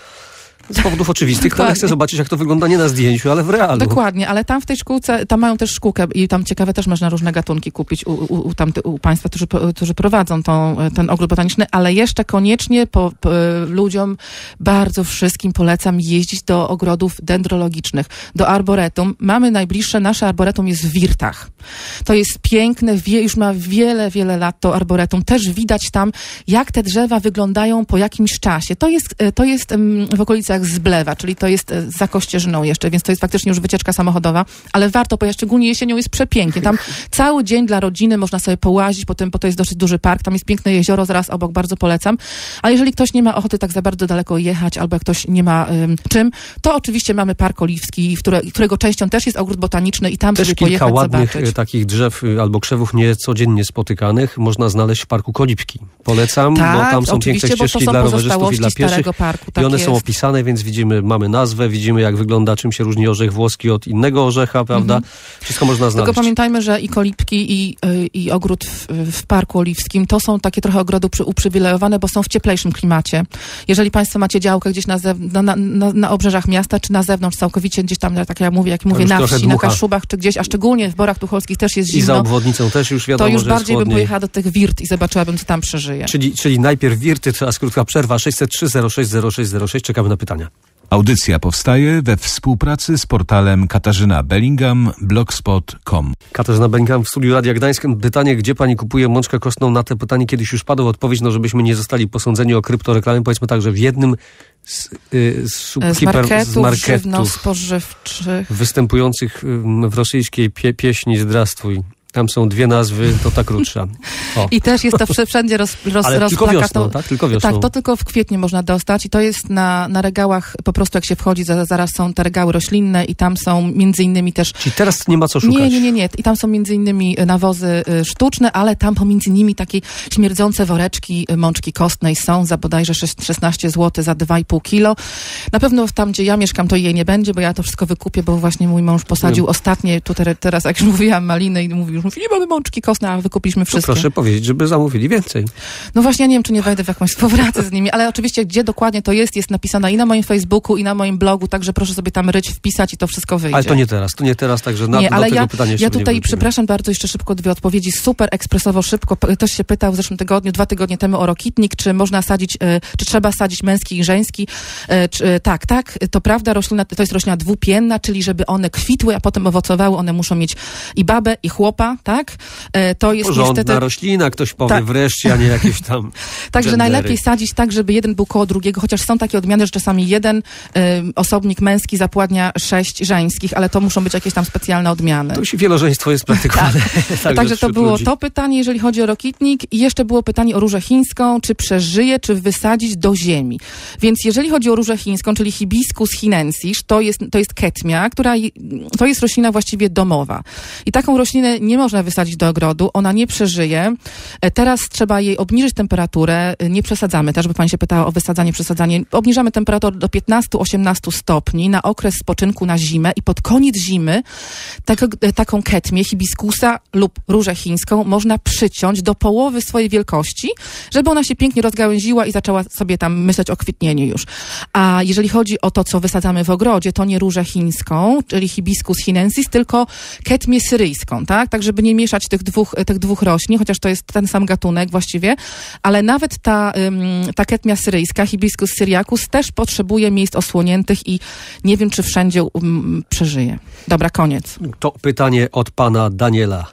Z powodów oczywistych, ale chcę zobaczyć, jak to wygląda nie na zdjęciu, ale w realu. Dokładnie, ale tam w tej szkółce, tam mają też szkółkę i tam ciekawe też można różne gatunki kupić u, u, u, tam, u państwa, którzy, którzy prowadzą tą, ten ogród botaniczny, ale jeszcze koniecznie po, po, ludziom bardzo wszystkim polecam jeździć do ogrodów dendrologicznych, do arboretum. Mamy najbliższe, nasze arboretum jest w Wirtach. To jest piękne, wie, już ma wiele, wiele lat to arboretum. Też widać tam, jak te drzewa wyglądają po jakimś czasie. To jest, to jest w okolicach Zblewa, czyli to jest za Kościerzyną jeszcze, więc to jest faktycznie już wycieczka samochodowa, ale warto pojechać, szczególnie jesienią jest przepięknie. Tam cały dzień dla rodziny można sobie połazić, potem, bo to jest dosyć duży park, tam jest piękne jezioro zaraz obok, bardzo polecam. A jeżeli ktoś nie ma ochoty tak za bardzo daleko jechać, albo jak ktoś nie ma um, czym, to oczywiście mamy Park Oliwski, które, którego częścią też jest ogród botaniczny i tam też sobie kilka pojechać, ładnych zobaczyć. Takich drzew albo krzewów niecodziennie spotykanych można znaleźć w Parku Kolibki. Polecam, tak, bo tam są piękne ścieżki dla rowerzystów i dla pieszych parku, tak i one jest. są opisane, więc widzimy, mamy nazwę, widzimy jak wygląda, czym się różni orzech włoski od innego orzecha, prawda? Mhm. Wszystko można znaleźć. Tylko pamiętajmy, że i kolibki, i, i ogród w, w Parku Oliwskim to są takie trochę ogrody przy, uprzywilejowane, bo są w cieplejszym klimacie. Jeżeli Państwo macie działkę gdzieś na, zew- na, na, na, na obrzeżach miasta, czy na zewnątrz całkowicie gdzieś tam, tak jak mówię, jak mówię, na wsi, na Kaszubach, czy gdzieś, a szczególnie w Borach Tucholskich też jest zimno. I za obwodnicą też już wiadomo, to już że bardziej bym pojechała do tych Wirt i zobaczyłabym, co tam przeżyje. Czyli, czyli najpierw Wirty, teraz krótka przerwa, sześćset trzy zero sześć zero sześć zero sześć, czekamy na pytania. Audycja powstaje we współpracy z portalem Katarzyna Bellingham, blogspot kropka com. Katarzyna Bellingham w studiu Radia Gdańsk. Pytanie, gdzie pani kupuje mączkę kostną? Na te pytanie kiedyś już padło. Odpowiedź, no żebyśmy nie zostali posądzeni o kryptoreklamy. Powiedzmy tak, że w jednym z, y, z, z marketów, z marketów spożywczych występujących w rosyjskiej pie, pieśni Zdrastwój. Tam są dwie nazwy, to ta krótsza. O. I też jest to wszędzie roz, roz, Ale tylko wiosną, tak? Tylko wiosną. Tak, to tylko w kwietniu można dostać i to jest na, na regałach, po prostu jak się wchodzi, zaraz są te regały roślinne i tam są między innymi też... Czyli teraz nie ma co szukać. Nie, nie, nie, nie. I tam są między innymi nawozy sztuczne, ale tam pomiędzy nimi takie śmierdzące woreczki mączki kostnej są za bodajże szesnaście złotych za dwa i pół kilo. Na pewno tam, gdzie ja mieszkam, to jej nie będzie, bo ja to wszystko wykupię, bo właśnie mój mąż posadził ostatnie, tu teraz jak już mówiłam, maliny i mówił, mówi, nie mamy mączki kostnej, a wykupiliśmy wszystkie. To proszę powiedzieć, żeby zamówili więcej. No właśnie, ja nie wiem, czy nie wejdę w jakąś współpracę z nimi, ale oczywiście, gdzie dokładnie to jest, jest napisane i na moim Facebooku, i na moim blogu, także proszę sobie tam ryć, wpisać i to wszystko wyjdzie. Ale to nie teraz, to nie teraz, także na, nie, do ale tego ja, pytania jeszcze ja tutaj, nie przepraszam bardzo, jeszcze szybko dwie odpowiedzi, super ekspresowo, szybko. Ktoś się pytał w zeszłym tygodniu, dwa tygodnie temu o rokitnik, czy można sadzić, czy trzeba sadzić męski i żeński. Czy, tak, tak, to prawda, roślina, to jest roślina dwupienna, czyli żeby one kwitły, a potem owocowały, one muszą mieć i babę, i chłopa, tak? To jest porządna niestety... roślina, ktoś powie tak. wreszcie, a nie jakieś tam Także gendery. najlepiej sadzić tak, żeby jeden był koło drugiego, chociaż są takie odmiany, że czasami jeden y, osobnik męski zapładnia sześć żeńskich, ale to muszą być jakieś tam specjalne odmiany. To już wielożeństwo jest praktykowane. Tak. Także to było ludzi. To pytanie, jeżeli chodzi o rokitnik, i jeszcze było pytanie o różę chińską, czy przeżyje, czy wysadzić do ziemi. Więc jeżeli chodzi o różę chińską, czyli Hibiscus chinensis, to jest, to jest ketmia, która to jest roślina właściwie domowa. I taką roślinę nie można wysadzić do ogrodu, ona nie przeżyje. Teraz trzeba jej obniżyć temperaturę, nie przesadzamy też, bo pani się pytała o wysadzanie, przesadzanie. Obniżamy temperaturę do piętnaście do osiemnastu stopni na okres spoczynku na zimę i pod koniec zimy tak, taką ketmię, hibiskusa lub różę chińską można przyciąć do połowy swojej wielkości, żeby ona się pięknie rozgałęziła i zaczęła sobie tam myśleć o kwitnieniu już. A jeżeli chodzi o to, co wysadzamy w ogrodzie, to nie różę chińską, czyli hibiscus chinensis, tylko ketmię syryjską, tak? Tak, żeby nie mieszać tych dwóch, tych dwóch roślin, chociaż to jest ten sam gatunek właściwie, ale nawet ta, ta ketmia syryjska, hibiscus syriacus, też potrzebuje miejsc osłoniętych i nie wiem, czy wszędzie um, przeżyje. Dobra, koniec. To pytanie od pana Daniela.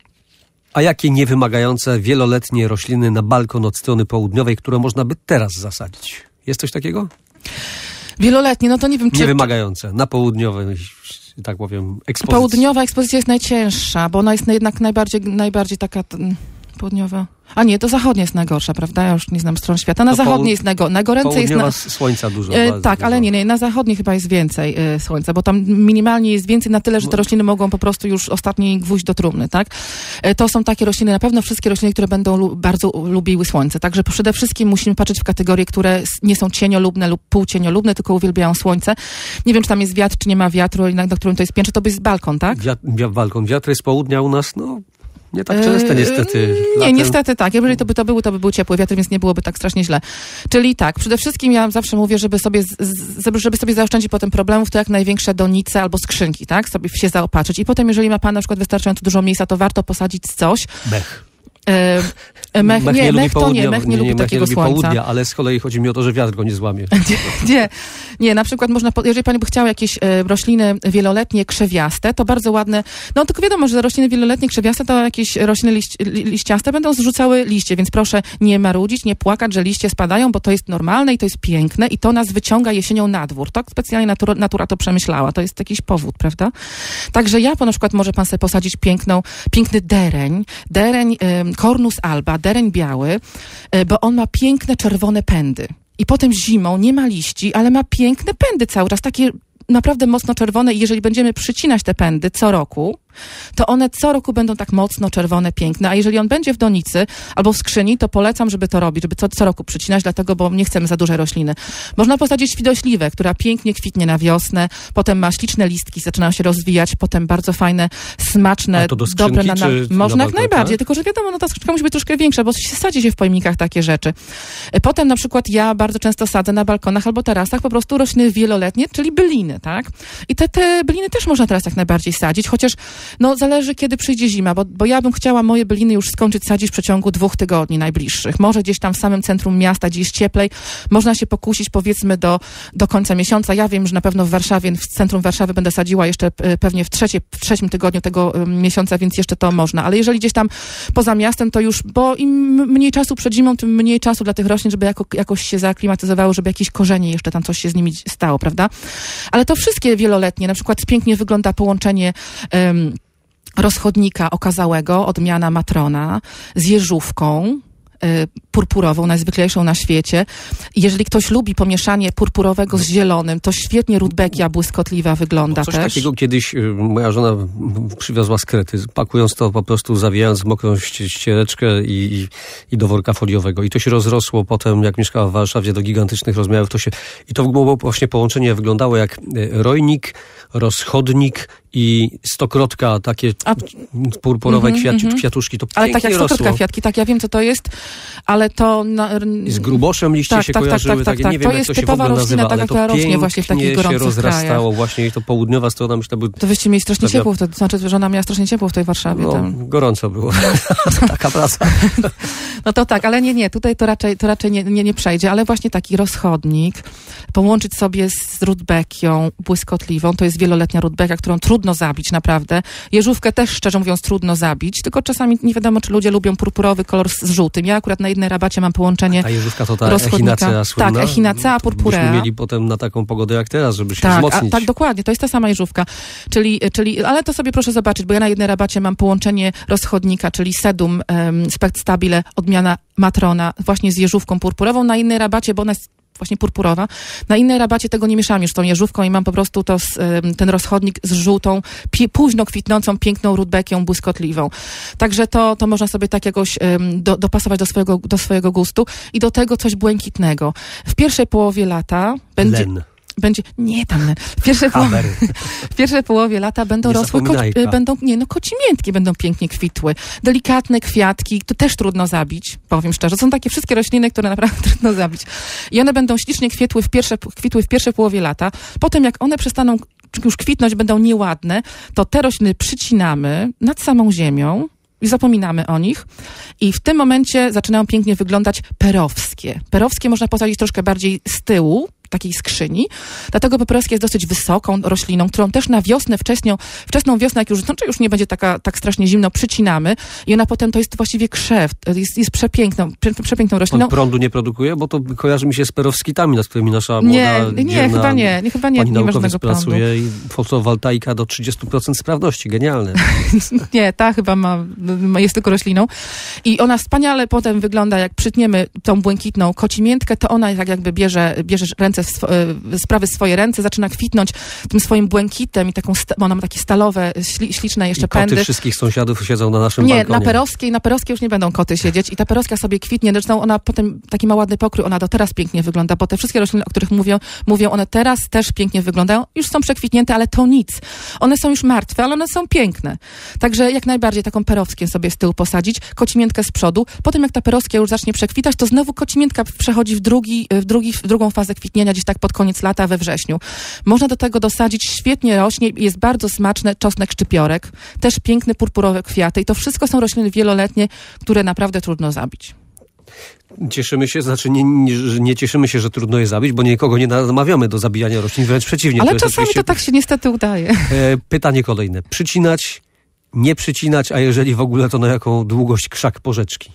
A jakie niewymagające wieloletnie rośliny na balkon od strony południowej, które można by teraz zasadzić? Jest coś takiego? Wieloletnie, no to nie wiem, czy... Niewymagające, na południowej, tak powiem, ekspozycji. Południowa ekspozycja jest najcięższa, bo ona jest jednak najbardziej, najbardziej taka... Południowa. A nie, to zachodnia jest najgorsza, prawda? Ja już nie znam stron świata. Na to zachodniej połud- jest najgo- najgoręcej jest na... słońca dużo. E, tak, dużo. Ale nie, nie, na zachodniej chyba jest więcej e, słońca, bo tam minimalnie jest więcej na tyle, że te rośliny mogą po prostu już ostatni gwóźdź do trumny, tak? E, to są takie rośliny, na pewno wszystkie rośliny, które będą lu- bardzo lubiły słońce. Także przede wszystkim musimy patrzeć w kategorie, które nie są cieniolubne lub półcieniolubne, tylko uwielbiają słońce. Nie wiem, czy tam jest wiatr, czy nie ma wiatru, na, na którym to jest piętrze, to jest balkon, tak? Wiat- balkon. Wiatr jest z południa u nas, no... Nie tak często niestety. Yy, nie, niestety tak. Jeżeli to by to były, to by był ciepły wiatr, więc nie byłoby tak strasznie źle. Czyli tak, przede wszystkim ja zawsze mówię, żeby sobie, z, żeby sobie zaoszczędzić potem problemów, to jak największe donice albo skrzynki, tak? Sobie się zaopatrzyć. I potem, jeżeli ma pan na przykład wystarczająco dużo miejsca, to warto posadzić coś. Mech. E, mech, mech nie, nie mech to południa, nie, mech nie, nie lubi nie, takiego nie lubi słońca. Południa, ale z kolei chodzi mi o to, że wiatr go nie złamie. nie, nie, na przykład można, jeżeli pani by chciała jakieś e, rośliny wieloletnie, krzewiaste, to bardzo ładne, no tylko wiadomo, że rośliny wieloletnie, krzewiaste, to jakieś rośliny liść, li, liściaste będą zrzucały liście, więc proszę nie marudzić, nie płakać, że liście spadają, bo to jest normalne i to jest piękne i to nas wyciąga jesienią na dwór. Tak specjalnie natura, natura to przemyślała, to jest jakiś powód, prawda? Także ja, na przykład może pan sobie posadzić piękną, piękny dereń, dereń e, Cornus alba, dereń biały, bo on ma piękne czerwone pędy. I potem zimą nie ma liści, ale ma piękne pędy cały czas, takie naprawdę mocno czerwone i jeżeli będziemy przycinać te pędy co roku, to one co roku będą tak mocno czerwone, piękne, a jeżeli on będzie w donicy albo w skrzyni, to polecam, żeby to robić, żeby co, co roku przycinać, dlatego, bo nie chcemy za dużej rośliny. Można posadzić świdośliwę, która pięknie kwitnie na wiosnę, potem ma śliczne listki, zaczynają się rozwijać, potem bardzo fajne, smaczne, to do dobre na, na można na jak najbardziej, tak? Tylko że wiadomo, no ta skrzynka musi być troszkę większa, bo się sadzi się w pojemnikach takie rzeczy. Potem na przykład ja bardzo często sadzę na balkonach albo tarasach po prostu rośliny wieloletnie, czyli byliny, tak? I te, te byliny też można teraz jak najbardziej sadzić, chociaż no zależy, kiedy przyjdzie zima, bo, bo ja bym chciała moje byliny już skończyć sadzić w przeciągu dwóch tygodni najbliższych. Może gdzieś tam w samym centrum miasta, gdzieś cieplej. Można się pokusić powiedzmy do, do końca miesiąca. Ja wiem, że na pewno w Warszawie, w centrum Warszawy będę sadziła jeszcze pewnie w, trzecie, w trzecim tygodniu tego miesiąca, więc jeszcze to można. Ale jeżeli gdzieś tam poza miastem, to już, bo im mniej czasu przed zimą, tym mniej czasu dla tych roślin, żeby jako, jakoś się zaaklimatyzowały, żeby jakieś korzenie jeszcze tam coś się z nimi stało, prawda? Ale to wszystkie wieloletnie, na przykład pięknie wygląda połączenie um, rozchodnika okazałego, odmiana matrona, z jeżówką y, purpurową, najzwyklejszą na świecie. Jeżeli ktoś lubi pomieszanie purpurowego z zielonym, to świetnie rudbeckia błyskotliwa wygląda coś też. Coś takiego kiedyś y, moja żona przywiozła z Krety, pakując to po prostu, zawijając w mokrą ściereczkę i, i, i do worka foliowego. I to się rozrosło potem, jak mieszkała w Warszawie, do gigantycznych rozmiarów. To się, I to było właśnie połączenie, wyglądało jak rojnik, rozchodnik i stokrotka, takie A, purpurowe mm-hmm, kwiat, mm-hmm. kwiatuszki. To ale tak jak rosło. Stokrotka kwiatki, tak ja wiem co to jest, ale to... Na, z gruboszem liście tak, się tak, kojarzyły, tak, tak, takie, tak, nie to wiem jak to się w ogóle roślina, nazywa, tak, ale która to rośnie właśnie w takich gorących się rozrastało, krajach. właśnie i to południowa strona, myślę, by... To wyście mieli strasznie Stawia... ciepło wtedy, to znaczy, że żona miała strasznie ciepło w tej Warszawie. No, tam. gorąco było. Taka praca. No to tak, ale nie, nie, tutaj to raczej, to raczej nie, nie, nie przejdzie, ale właśnie taki rozchodnik, połączyć sobie z rudbeckią błyskotliwą, to jest wieloletnia rudbeckia, którą trudno zabić, naprawdę. Jeżówkę też, szczerze mówiąc, trudno zabić, tylko czasami nie wiadomo, czy ludzie lubią purpurowy kolor z żółtym. Ja akurat na jednej rabacie mam połączenie. A jeżówka to ta echinacea słynna? Tak, echinacea purpurea. Byśmy mieli potem na taką pogodę jak teraz, żeby się tak, wzmocnić. A, tak, dokładnie, to jest ta sama jeżówka. Czyli, czyli, ale to sobie proszę zobaczyć, bo ja na jednej rabacie mam połączenie rozchodnika, czyli sedum um, spect stabile, odmiana matrona, właśnie z jeżówką purpurową. Na innej rabacie, bo ona jest właśnie purpurowa. Na innej rabacie tego nie mieszam już z tą jeżówką i mam po prostu to z, ten rozchodnik z żółtą, pi- późno kwitnącą, piękną rudbekią, błyskotliwą. Także to, to można sobie tak jakoś um, do, dopasować do swojego, do swojego gustu i do tego coś błękitnego. W pierwszej połowie lata będzie... Len. Będzie, nie tam, w pierwszej, połowie, w pierwszej połowie lata będą nie rosły, ko, będą, nie no, kocimiętki będą pięknie kwitły. Delikatne kwiatki, to też trudno zabić, powiem szczerze. To są takie wszystkie rośliny, które naprawdę trudno zabić. I one będą ślicznie kwitły w, pierwsze, kwitły w pierwszej połowie lata. Potem jak one przestaną już kwitnąć, będą nieładne, to te rośliny przycinamy nad samą ziemią i zapominamy o nich. I w tym momencie zaczynają pięknie wyglądać perowskie. Perowskie można posadzić troszkę bardziej z tyłu, takiej skrzyni. Dlatego peperowskie jest dosyć wysoką rośliną, którą też na wiosnę, wczesną, wczesną wiosnę, jak już, znaczy już nie będzie taka, tak strasznie zimno, przycinamy i ona potem to jest właściwie krzew, jest, jest przepiękną, prze, przepiękną rośliną. On prądu nie produkuje? Bo to kojarzy mi się z perowskitami, nad którymi nasza młoda Nie, nie, chyba nie, nie, chyba nie, pani nie ma żadnego pracuje prądu. I fotowoltaika do trzydzieści procent sprawności. Genialne. Nie, ta chyba ma, jest tylko rośliną. I ona wspaniale potem wygląda, jak przytniemy tą błękitną kocimiętkę, to ona tak jakby bierze, bierze ręce w sw- sprawy w swoje ręce, zaczyna kwitnąć tym swoim błękitem i taką, sta- bo ona ma takie stalowe, śli- śliczne jeszcze I koty pędy. wszystkich sąsiadów siedzą na naszym Nie, balkonie. na perowskiej, na perowskiej już nie będą koty siedzieć i ta perowska sobie kwitnie, zresztą ona potem, taki ma ładny pokrój, ona do teraz pięknie wygląda, bo te wszystkie rośliny, o których mówią, mówią, one teraz też pięknie wyglądają, już są przekwitnięte, ale to nic. One są już martwe, ale one są piękne. Także jak najbardziej taką perowskie sobie z tyłu posadzić, kocimiętkę z przodu, potem jak ta perowskia już zacznie przekwitać, to znowu kocimiętka przechodzi w, drugi, w, drugi, w drugą fazę kwitnienia, gdzieś tak pod koniec lata, we wrześniu. Można do tego dosadzić, świetnie rośnie, jest bardzo smaczny czosnek szczypiorek, też piękne purpurowe kwiaty i to wszystko są rośliny wieloletnie, które naprawdę trudno zabić. Cieszymy się, znaczy nie, nie, nie cieszymy się, że trudno je zabić, bo nikogo nie namawiamy do zabijania roślin, wręcz przeciwnie. Ale to czasami oczywiście... to tak się niestety udaje. E, pytanie kolejne. Przycinać, nie przycinać, a jeżeli w ogóle, to na jaką długość krzak porzeczki?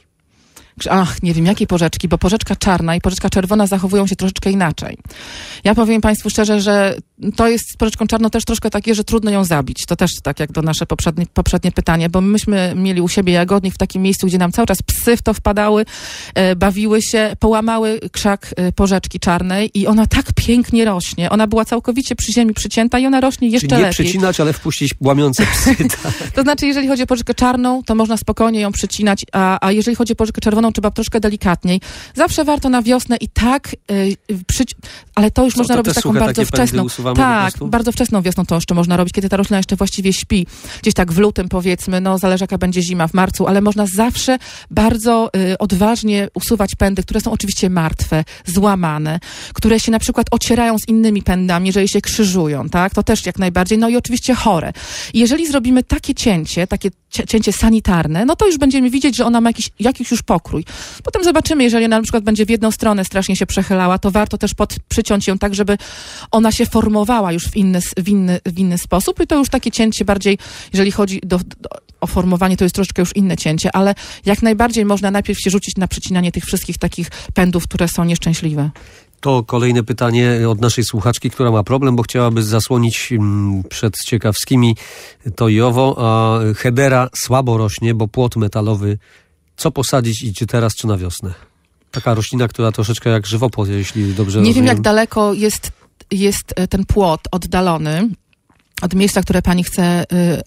Ach, nie wiem, jakie porzeczki, bo porzeczka czarna i porzeczka czerwona zachowują się troszeczkę inaczej. Ja powiem Państwu szczerze, że to jest z porzeczką czarną też troszkę takie, że trudno ją zabić. To też tak jak do nasze poprzednie, poprzednie pytanie, bo myśmy mieli u siebie jagodnik w takim miejscu, gdzie nam cały czas psy w to wpadały, e, bawiły się, połamały krzak e, porzeczki czarnej i ona tak pięknie rośnie. Ona była całkowicie przy ziemi przycięta i ona rośnie jeszcze Czyli nie lepiej. przycinać, ale wpuścić łamiące psy. Tak. To znaczy, jeżeli chodzi o porzeczkę czarną, to można spokojnie ją przycinać, a, a jeżeli chodzi o porzeczkę czerwoną, trzeba troszkę delikatniej. Zawsze warto na wiosnę i tak, yy, przyci- ale to już Co, można to robić te taką suche bardzo takie pędy wczesną. usuwamy Tak, po prostu? bardzo wczesną wiosną to jeszcze można robić, kiedy ta roślina jeszcze właściwie śpi. Gdzieś tak w lutym powiedzmy, no zależy jaka będzie zima, w marcu, ale można zawsze bardzo yy, odważnie usuwać pędy, które są oczywiście martwe, złamane, które się na przykład ocierają z innymi pędami, jeżeli się krzyżują, tak? To też jak najbardziej, no i oczywiście chore. I jeżeli zrobimy takie cięcie, takie cięcie sanitarne, no to już będziemy widzieć, że ona ma jakiś, jakiś już pokrój. Potem zobaczymy, jeżeli ona na przykład będzie w jedną stronę strasznie się przechylała, to warto też pod, przyciąć ją tak, żeby ona się formowała już w inny, w inny, w inny sposób i to już takie cięcie bardziej, jeżeli chodzi do, do, o formowanie, to jest troszeczkę już inne cięcie, ale jak najbardziej można najpierw się rzucić na przycinanie tych wszystkich takich pędów, które są nieszczęśliwe. To kolejne pytanie od naszej słuchaczki, która ma problem, bo chciałaby zasłonić mm, przed ciekawskimi to i owo, a hedera słabo rośnie, bo płot metalowy. Co posadzić i czy teraz, czy na wiosnę? Taka roślina, która troszeczkę jak żywopłot, jeśli dobrze Nie rozumiem. wiem, jak daleko jest, jest ten płot oddalony od miejsca, które pani chce y,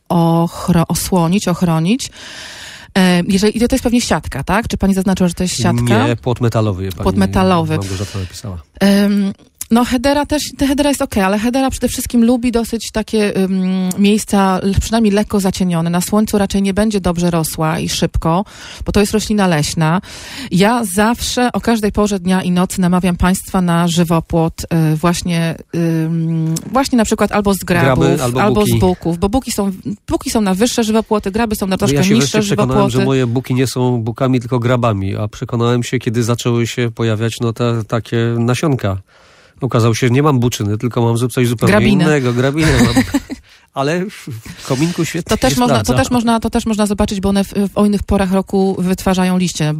ochro- osłonić, ochronić. Jeżeli, i to jest pewnie siatka, tak? Czy pani zaznaczyła, że to jest siatka? Nie, płot metalowy. Pani Płot metalowy. Małgorzata napisała. Um, no hedera też, hedera jest okej, okay, ale hedera przede wszystkim lubi dosyć takie um, miejsca przynajmniej lekko zacienione. Na słońcu raczej nie będzie dobrze rosła i szybko, bo to jest roślina leśna. Ja zawsze o każdej porze dnia i nocy namawiam państwa na żywopłot y, właśnie, y, właśnie na przykład albo z grabów, Graby, albo, albo buki. z buków, bo buki są, buki są na wyższe żywopłoty, graby są na troszkę ja się niższe przekonałem, żywopłoty. że moje buki nie są bukami, tylko grabami, a przekonałem się, kiedy zaczęły się pojawiać no te takie nasionka. Okazało się, że nie mam buczyny, tylko mam coś zupełnie Grabinę. innego. Grabinę mam. Ale w kominku świetnie To też, się można, sprawdza. to, też można, to też można zobaczyć, bo one w, w o innych porach roku wytwarzają liście.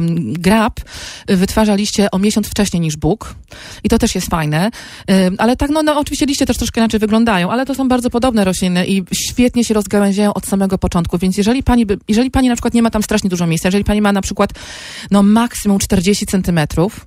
Grab wytwarza liście o miesiąc wcześniej niż buk i to też jest fajne. Ale tak, no, no oczywiście liście też troszkę inaczej wyglądają, ale to są bardzo podobne rośliny i świetnie się rozgałęziają od samego początku, więc jeżeli pani, by, jeżeli pani na przykład nie ma tam strasznie dużo miejsca, jeżeli pani ma na przykład no maksimum czterdzieści centymetrów,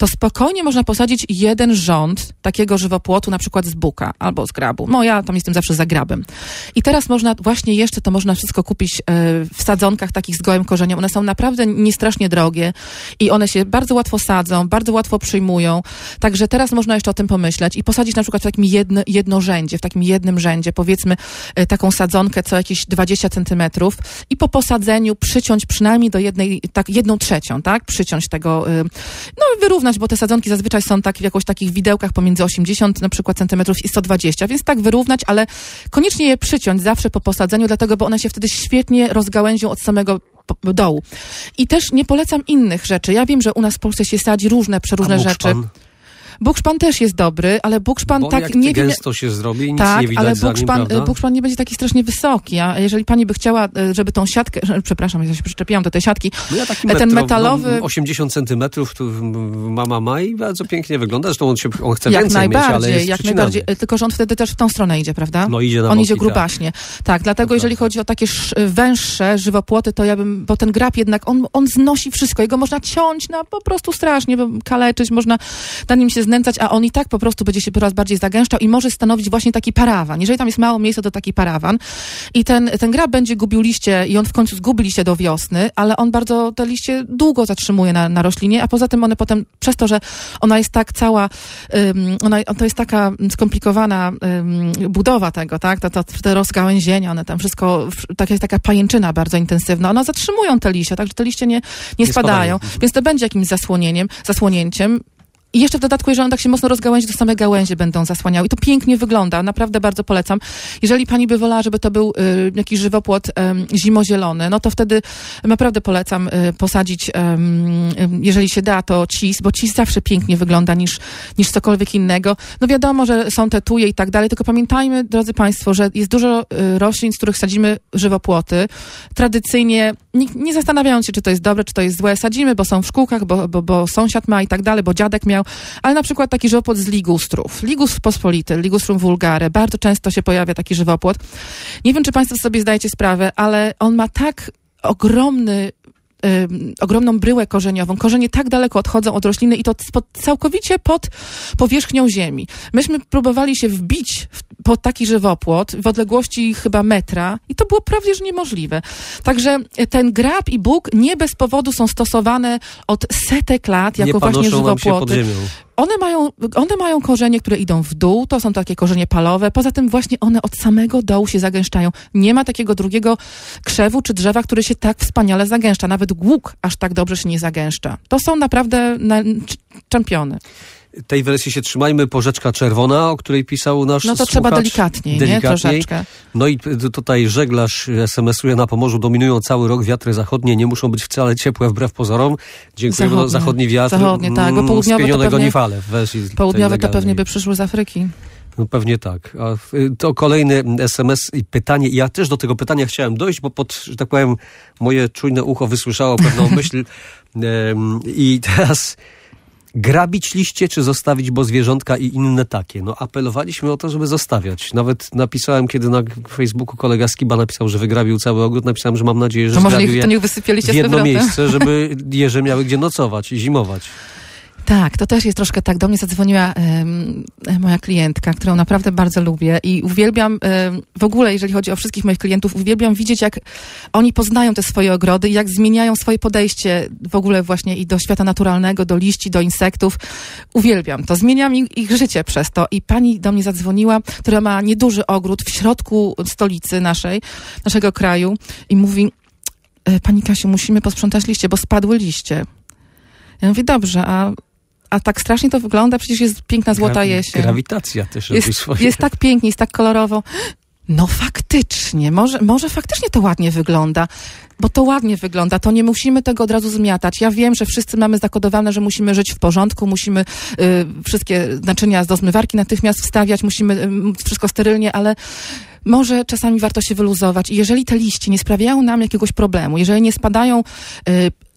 to spokojnie można posadzić jeden rząd takiego żywopłotu, na przykład z buka albo z grabu. No ja tam jestem zawsze za grabem. I teraz można, właśnie jeszcze to można wszystko kupić e, w sadzonkach takich z gołym korzeniem. One są naprawdę niestrasznie drogie i one się bardzo łatwo sadzą, bardzo łatwo przyjmują. Także teraz można jeszcze o tym pomyśleć i posadzić na przykład w takim jedno, jednorzędzie, w takim jednym rzędzie, powiedzmy e, taką sadzonkę co jakieś dwadzieścia centymetrów i po posadzeniu przyciąć przynajmniej do jednej, tak, jedną trzecią, tak? Przyciąć tego, e, no i wyrównać, bo te sadzonki zazwyczaj są tak w jakoś takich widełkach pomiędzy osiemdziesiąt na przykład centymetrów i sto dwadzieścia, więc tak wyrównać, ale koniecznie je przyciąć zawsze po posadzeniu, dlatego, bo one się wtedy świetnie rozgałęzią od samego dołu. I też nie polecam innych rzeczy. Ja wiem, że u nas w Polsce się sadzi różne, przeróżne rzeczy. Bukszpan też jest dobry, ale bukszpan bo tak jak nie wiem. Gęsto się zrobi i nic tak, nie widać ale za bukszpan, nim, prawda? bukszpan nie będzie taki strasznie wysoki. A jeżeli pani by chciała, żeby tą siatkę, przepraszam, ja się przyczepiłam do tej siatki, no ja taki ten metro, metalowy. No, osiemdziesiąt centymetrów tu mama ma i bardzo pięknie wygląda. Zresztą on, się, on chce jak więcej najbardziej, mieć, ale jest jak przycinany. najbardziej. Tylko że on wtedy też w tą stronę idzie, prawda? No idzie na On boki, idzie grubaśnie. Tak, tak dlatego to jeżeli prawda. chodzi o takie sz, węższe żywopłoty, to ja bym, bo ten grab jednak, on, on znosi wszystko. Jego można ciąć na po prostu strasznie, bo kaleczyć, można na nim się znęcać, a on i tak po prostu będzie się coraz bardziej zagęszczał i może stanowić właśnie taki parawan. Jeżeli tam jest mało miejsca, to taki parawan. I ten, ten grab będzie gubił liście i on w końcu zgubi liście do wiosny, ale on bardzo te liście długo zatrzymuje na, na roślinie, a poza tym one potem, przez to, że ona jest tak cała, um, ona, to jest taka skomplikowana um, budowa tego, tak? To, to, te rozgałęzienia, one tam wszystko, tak jest taka pajęczyna bardzo intensywna. One zatrzymują te liście, także te liście nie, nie, nie spadają. spadają. Więc to będzie jakimś zasłonieniem, zasłonięciem. I jeszcze w dodatku, jeżeli on tak się mocno rozgałęzi, to same gałęzie będą zasłaniały. I to pięknie wygląda. Naprawdę bardzo polecam. Jeżeli pani by wolała, żeby to był y, jakiś żywopłot y, zimozielony, no to wtedy naprawdę polecam y, posadzić, y, y, jeżeli się da, to cis, bo cis zawsze pięknie wygląda niż, niż cokolwiek innego. No wiadomo, że są te tuje i tak dalej, tylko pamiętajmy, drodzy państwo, że jest dużo y, roślin, z których sadzimy żywopłoty. Tradycyjnie, nie, nie zastanawiając się, czy to jest dobre, czy to jest złe, sadzimy, bo są w szkółkach, bo, bo, bo sąsiad ma i tak dalej, bo dziadek miał. Ale na przykład taki żywopłot z ligustrów. Ligustr pospolity, Ligustrum vulgare. Bardzo często się pojawia taki żywopłot. Nie wiem, czy państwo sobie zdajecie sprawę, ale on ma tak ogromny Um, ogromną bryłę korzeniową. Korzenie tak daleko odchodzą od rośliny i to spod, całkowicie pod powierzchnią ziemi. Myśmy próbowali się wbić w, pod taki żywopłot w odległości chyba metra i to było prawie że niemożliwe. Także ten grab i bóg nie bez powodu są stosowane od setek lat jako nie właśnie żywopłoty. Się pod ziemią. One mają, one mają korzenie, które idą w dół, to są takie korzenie palowe, poza tym właśnie one od samego dołu się zagęszczają. Nie ma takiego drugiego krzewu czy drzewa, który się tak wspaniale zagęszcza. Nawet łuk aż tak dobrze się nie zagęszcza. To są naprawdę na, czempiony. Tej wersji się trzymajmy, porzeczka czerwona, o której pisał nasz No to słuchacz. trzeba delikatniej, delikatniej, nie? Troszeczkę. No i tutaj żeglarz es em esuje na Pomorzu, dominują cały rok wiatry zachodnie, nie muszą być wcale ciepłe wbrew pozorom. Dziękuję, zachodnie, zachodni wiatr. Zachodnie, tak, bo południowe to pewnie, Nifale w wersji południowe to pewnie by przyszły z Afryki. No pewnie tak. A to kolejny es em es i pytanie. Ja też do tego pytania chciałem dojść, bo pod, że tak powiem, moje czujne ucho wysłyszało pewną myśl. I teraz grabić liście, czy zostawić, bo zwierzątka i inne takie. No apelowaliśmy o to, żeby zostawiać. Nawet napisałem, kiedy na Facebooku kolega Skiba napisał, że wygrabił cały ogród, napisałem, że mam nadzieję, że to może zgrabił niech, to niech wysypieliście w jedno miejsce, żeby jeże miały gdzie nocować i zimować. Tak, to też jest troszkę tak. Do mnie zadzwoniła um, moja klientka, którą naprawdę bardzo lubię i uwielbiam, um, w ogóle jeżeli chodzi o wszystkich moich klientów, uwielbiam widzieć, jak oni poznają te swoje ogrody i jak zmieniają swoje podejście w ogóle właśnie i do świata naturalnego, do liści, do insektów. Uwielbiam to. Zmieniam ich, ich życie przez to. I pani do mnie zadzwoniła, która ma nieduży ogród w środku stolicy naszej, naszego kraju i mówi: pani Kasiu, musimy posprzątać liście, bo spadły liście. Ja mówię: dobrze, a A tak strasznie to wygląda, przecież jest piękna złota Gra- jesień. Grawitacja też robi Jest, swoje. jest tak pięknie, jest tak kolorowo. No faktycznie, może, może faktycznie to ładnie wygląda, bo to ładnie wygląda, to nie musimy tego od razu zmiatać. Ja wiem, że wszyscy mamy zakodowane, że musimy żyć w porządku, musimy y, wszystkie naczynia do zmywarki natychmiast wstawiać, musimy y, wszystko sterylnie, ale może czasami warto się wyluzować. I jeżeli te liście nie sprawiają nam jakiegoś problemu, jeżeli nie spadają y,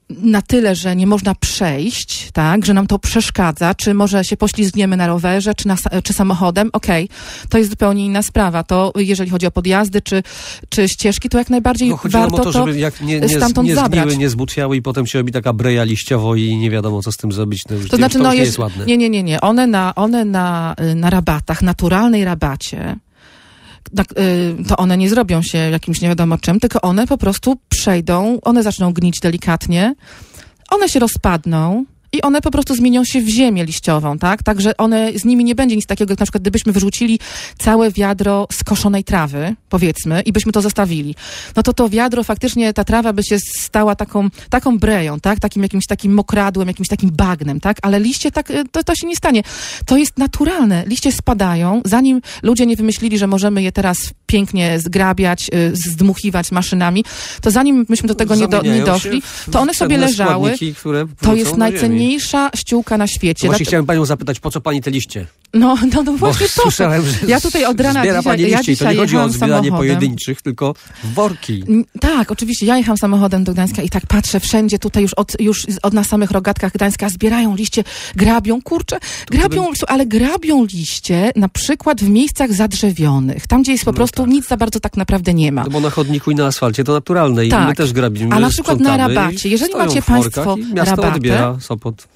na tyle, że nie można przejść, tak, że nam to przeszkadza, czy może się poślizgniemy na rowerze, czy, na, czy samochodem, okej, okay. To jest zupełnie inna sprawa. To jeżeli chodzi o podjazdy, czy, czy ścieżki, to jak najbardziej no, warto o to, to żeby jak nie, nie, stamtąd nie zabrać. zgniły, nie zbutwiały i potem się robi taka breja liściowo i nie wiadomo, co z tym zrobić. To, już, to znaczy, to no już nie jest, jest ładne. Nie, nie, nie, nie. One na, one na, na rabatach, naturalnej rabacie, tak, to one nie zrobią się jakimś nie wiadomo czym, tylko one po prostu przejdą, one zaczną gnić delikatnie, one się rozpadną i one po prostu zmienią się w ziemię liściową, tak? Także one, z nimi nie będzie nic takiego, jak na przykład gdybyśmy wyrzucili całe wiadro skoszonej trawy, powiedzmy, i byśmy to zostawili. No to to wiadro, faktycznie ta trawa by się stała taką, taką breją, tak? Takim jakimś takim mokradłem, jakimś takim bagnem, tak? Ale liście tak, to, to się nie stanie. To jest naturalne. Liście spadają, zanim ludzie nie wymyślili, że możemy je teraz pięknie zgrabiać, zdmuchiwać maszynami, to zanim myśmy do tego nie, do, nie doszli, to one sobie leżały. To jest najcenniejsze Najcenniejsza ściółka na świecie. No właśnie Dla... chciałem panią zapytać, po co pani te liście? No, no, no właśnie Bo to. Słyszałem, że ja tutaj od rana zbiera pani dzisiaj, liście ja i to nie chodzi o zbieranie samochodem. pojedynczych, tylko worki. Tak, oczywiście. Ja jechałam samochodem do Gdańska i tak patrzę wszędzie tutaj już od, już od na samych rogatkach Gdańska zbierają liście, grabią, kurczę, grabią, to... ale grabią liście na przykład w miejscach zadrzewionych, tam gdzie jest po no prostu tak. nic za bardzo tak naprawdę nie ma. No bo na chodniku i na asfalcie to naturalne i tak. my też grabimy. A na przykład na rabacie, jeżeli macie państwo miasto rabatę, odbiera, Sopot.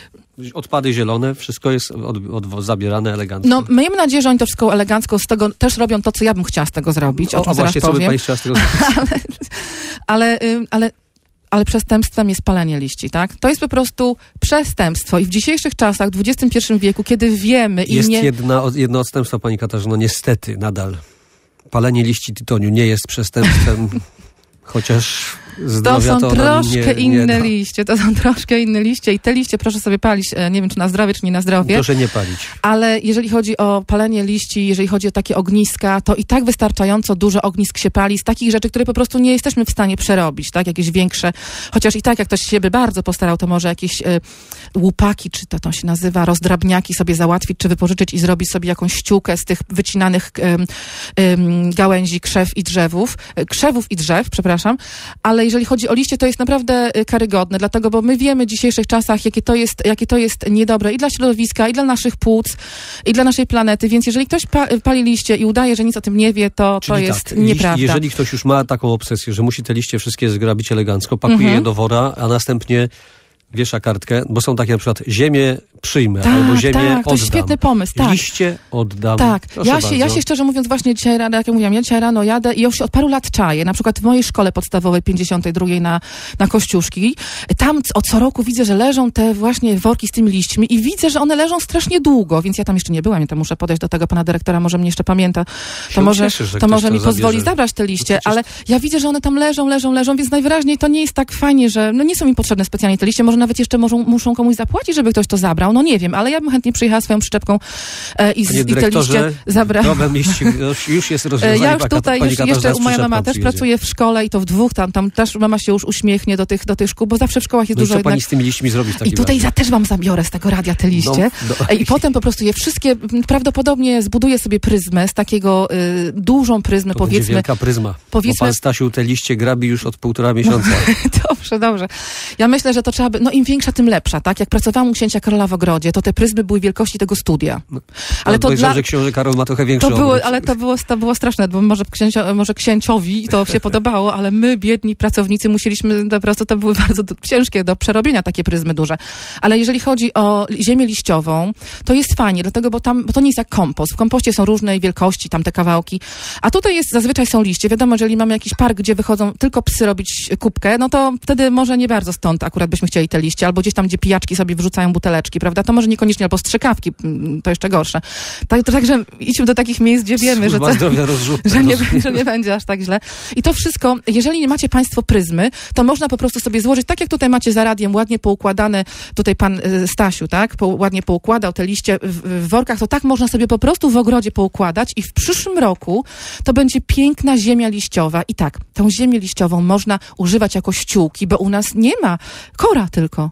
Odpady zielone, wszystko jest od, od, zabierane elegancko. No, miejmy nadzieję, że oni to wszystko elegancko z tego też robią to, co ja bym chciała z tego zrobić. O, o czym a właśnie, zaraz co by powiem. pani chciała z tego zrobić? ale, ale, ale, ale przestępstwem jest palenie liści, tak? To jest po prostu przestępstwo i w dzisiejszych czasach, w dwudziestym pierwszym wieku, kiedy wiemy i jest nie... Jest jedno odstępstwo, pani Katarzyno, niestety nadal. Palenie liści tytoniu nie jest przestępstwem, chociaż... To są to troszkę nie, inne nie liście, to są troszkę inne liście i te liście proszę sobie palić, nie wiem czy na zdrowie, czy nie na zdrowie. Proszę nie palić. Ale jeżeli chodzi o palenie liści, jeżeli chodzi o takie ogniska, to i tak wystarczająco dużo ognisk się pali z takich rzeczy, które po prostu nie jesteśmy w stanie przerobić, tak? Jakieś większe, chociaż i tak jak ktoś się by bardzo postarał, to może jakieś y, łupaki, czy to, to się nazywa, rozdrabniaki sobie załatwić, czy wypożyczyć i zrobić sobie jakąś ściółkę z tych wycinanych y, y, gałęzi krzew i drzewów, y, krzewów i drzew, przepraszam, ale jeżeli chodzi o liście, to jest naprawdę karygodne, dlatego, bo my wiemy w dzisiejszych czasach, jakie to jest, jakie to jest niedobre i dla środowiska, i dla naszych płuc, i dla naszej planety, więc jeżeli ktoś pa, pali liście i udaje, że nic o tym nie wie, to, to jest tak, nieprawda. Jeżeli ktoś już ma taką obsesję, że musi te liście wszystkie zgrabić elegancko, pakuje mhm. je do wora, a następnie wiesza kartkę, bo są takie na przykład ziemię przyjmę, tak, albo ziemię tak, oddam. To jest świetny pomysł, tak. Liście oddam. Tak, ja się, bardzo. ja się szczerze mówiąc właśnie dzisiaj rano, jak ja mówiłam, ja dzisiaj rano jadę i już od paru lat czaję, na przykład w mojej szkole podstawowej pięćdziesiątej drugiej na, na Kościuszki, tam od co roku widzę, że leżą te właśnie worki z tymi liśćmi i widzę, że one leżą strasznie długo, więc ja tam jeszcze nie byłam, ja tam muszę podejść do tego pana dyrektora, może mnie jeszcze pamięta, to się może, cieszy, to może to mi zabierze. pozwoli zabrać te liście, przecież... ale ja widzę, że one tam leżą, leżą, leżą, więc najwyraźniej to nie jest tak fajnie, że no nie są mi potrzebne specjalnie te liście, może nawet jeszcze muszą, muszą komuś zapłacić, żeby ktoś to zabrał, no nie wiem, ale ja bym chętnie przyjechała swoją przyczepką e, i, z, i te liście zabrała. Problem liści już, już jest rozwiązany. Ja już tutaj, już jeszcze moja mama też przyjedzie. pracuje w szkole i to w dwóch, tam, tam też mama się już uśmiechnie do tych, do tych szkół, bo zawsze w szkołach jest no dużo co jednak... pani z tymi liśćmi zrobić taki I tutaj za, też wam zabiorę z tego radia te liście no, no. i potem po prostu je wszystkie, prawdopodobnie zbuduję sobie pryzmę z takiego, y, dużą pryzmę, to powiedzmy. Będzie wielka pryzma, powiedzmy... bo pan Stasiu te liście grabi już od półtora miesiąca. No, dobrze, dobrze. Ja myślę, że to trzeba by, no im większa, tym lepsza, tak? Jak pracowałam u księcia Karola w ogrodzie, to te pryzmy były wielkości tego studia. No, ale to dla... że książę Karol ma trochę większy to było, obrót. Ale to było, to było straszne, bo może, księcio, może księciowi to się podobało, ale my, biedni pracownicy, musieliśmy, po prostu to były bardzo do, ciężkie do przerobienia takie pryzmy duże. Ale jeżeli chodzi o ziemię liściową, to jest fajnie, dlatego, bo tam, bo to nie jest jak kompost. W kompoście są różnej wielkości, tam te kawałki, a tutaj jest, zazwyczaj są liście. Wiadomo, jeżeli mamy jakiś park, gdzie wychodzą tylko psy robić kubkę, no to wtedy może nie bardzo stąd akurat byśmy chcieli te liście, albo gdzieś tam, gdzie pijaczki sobie wrzucają buteleczki, prawda? To może niekoniecznie, albo strzykawki, to jeszcze gorsze. Tak, to także idźmy do takich miejsc, gdzie wiemy, że, to, że, nie, że nie będzie aż tak źle. I to wszystko, jeżeli nie macie państwo pryzmy, to można po prostu sobie złożyć, tak jak tutaj macie za radiem, ładnie poukładane, tutaj pan y, Stasiu, tak, po, ładnie poukładał te liście w, w workach, to tak można sobie po prostu w ogrodzie poukładać i w przyszłym roku to będzie piękna ziemia liściowa. I tak, tą ziemię liściową można używać jako ściółki, bo u nas nie ma kora tylko.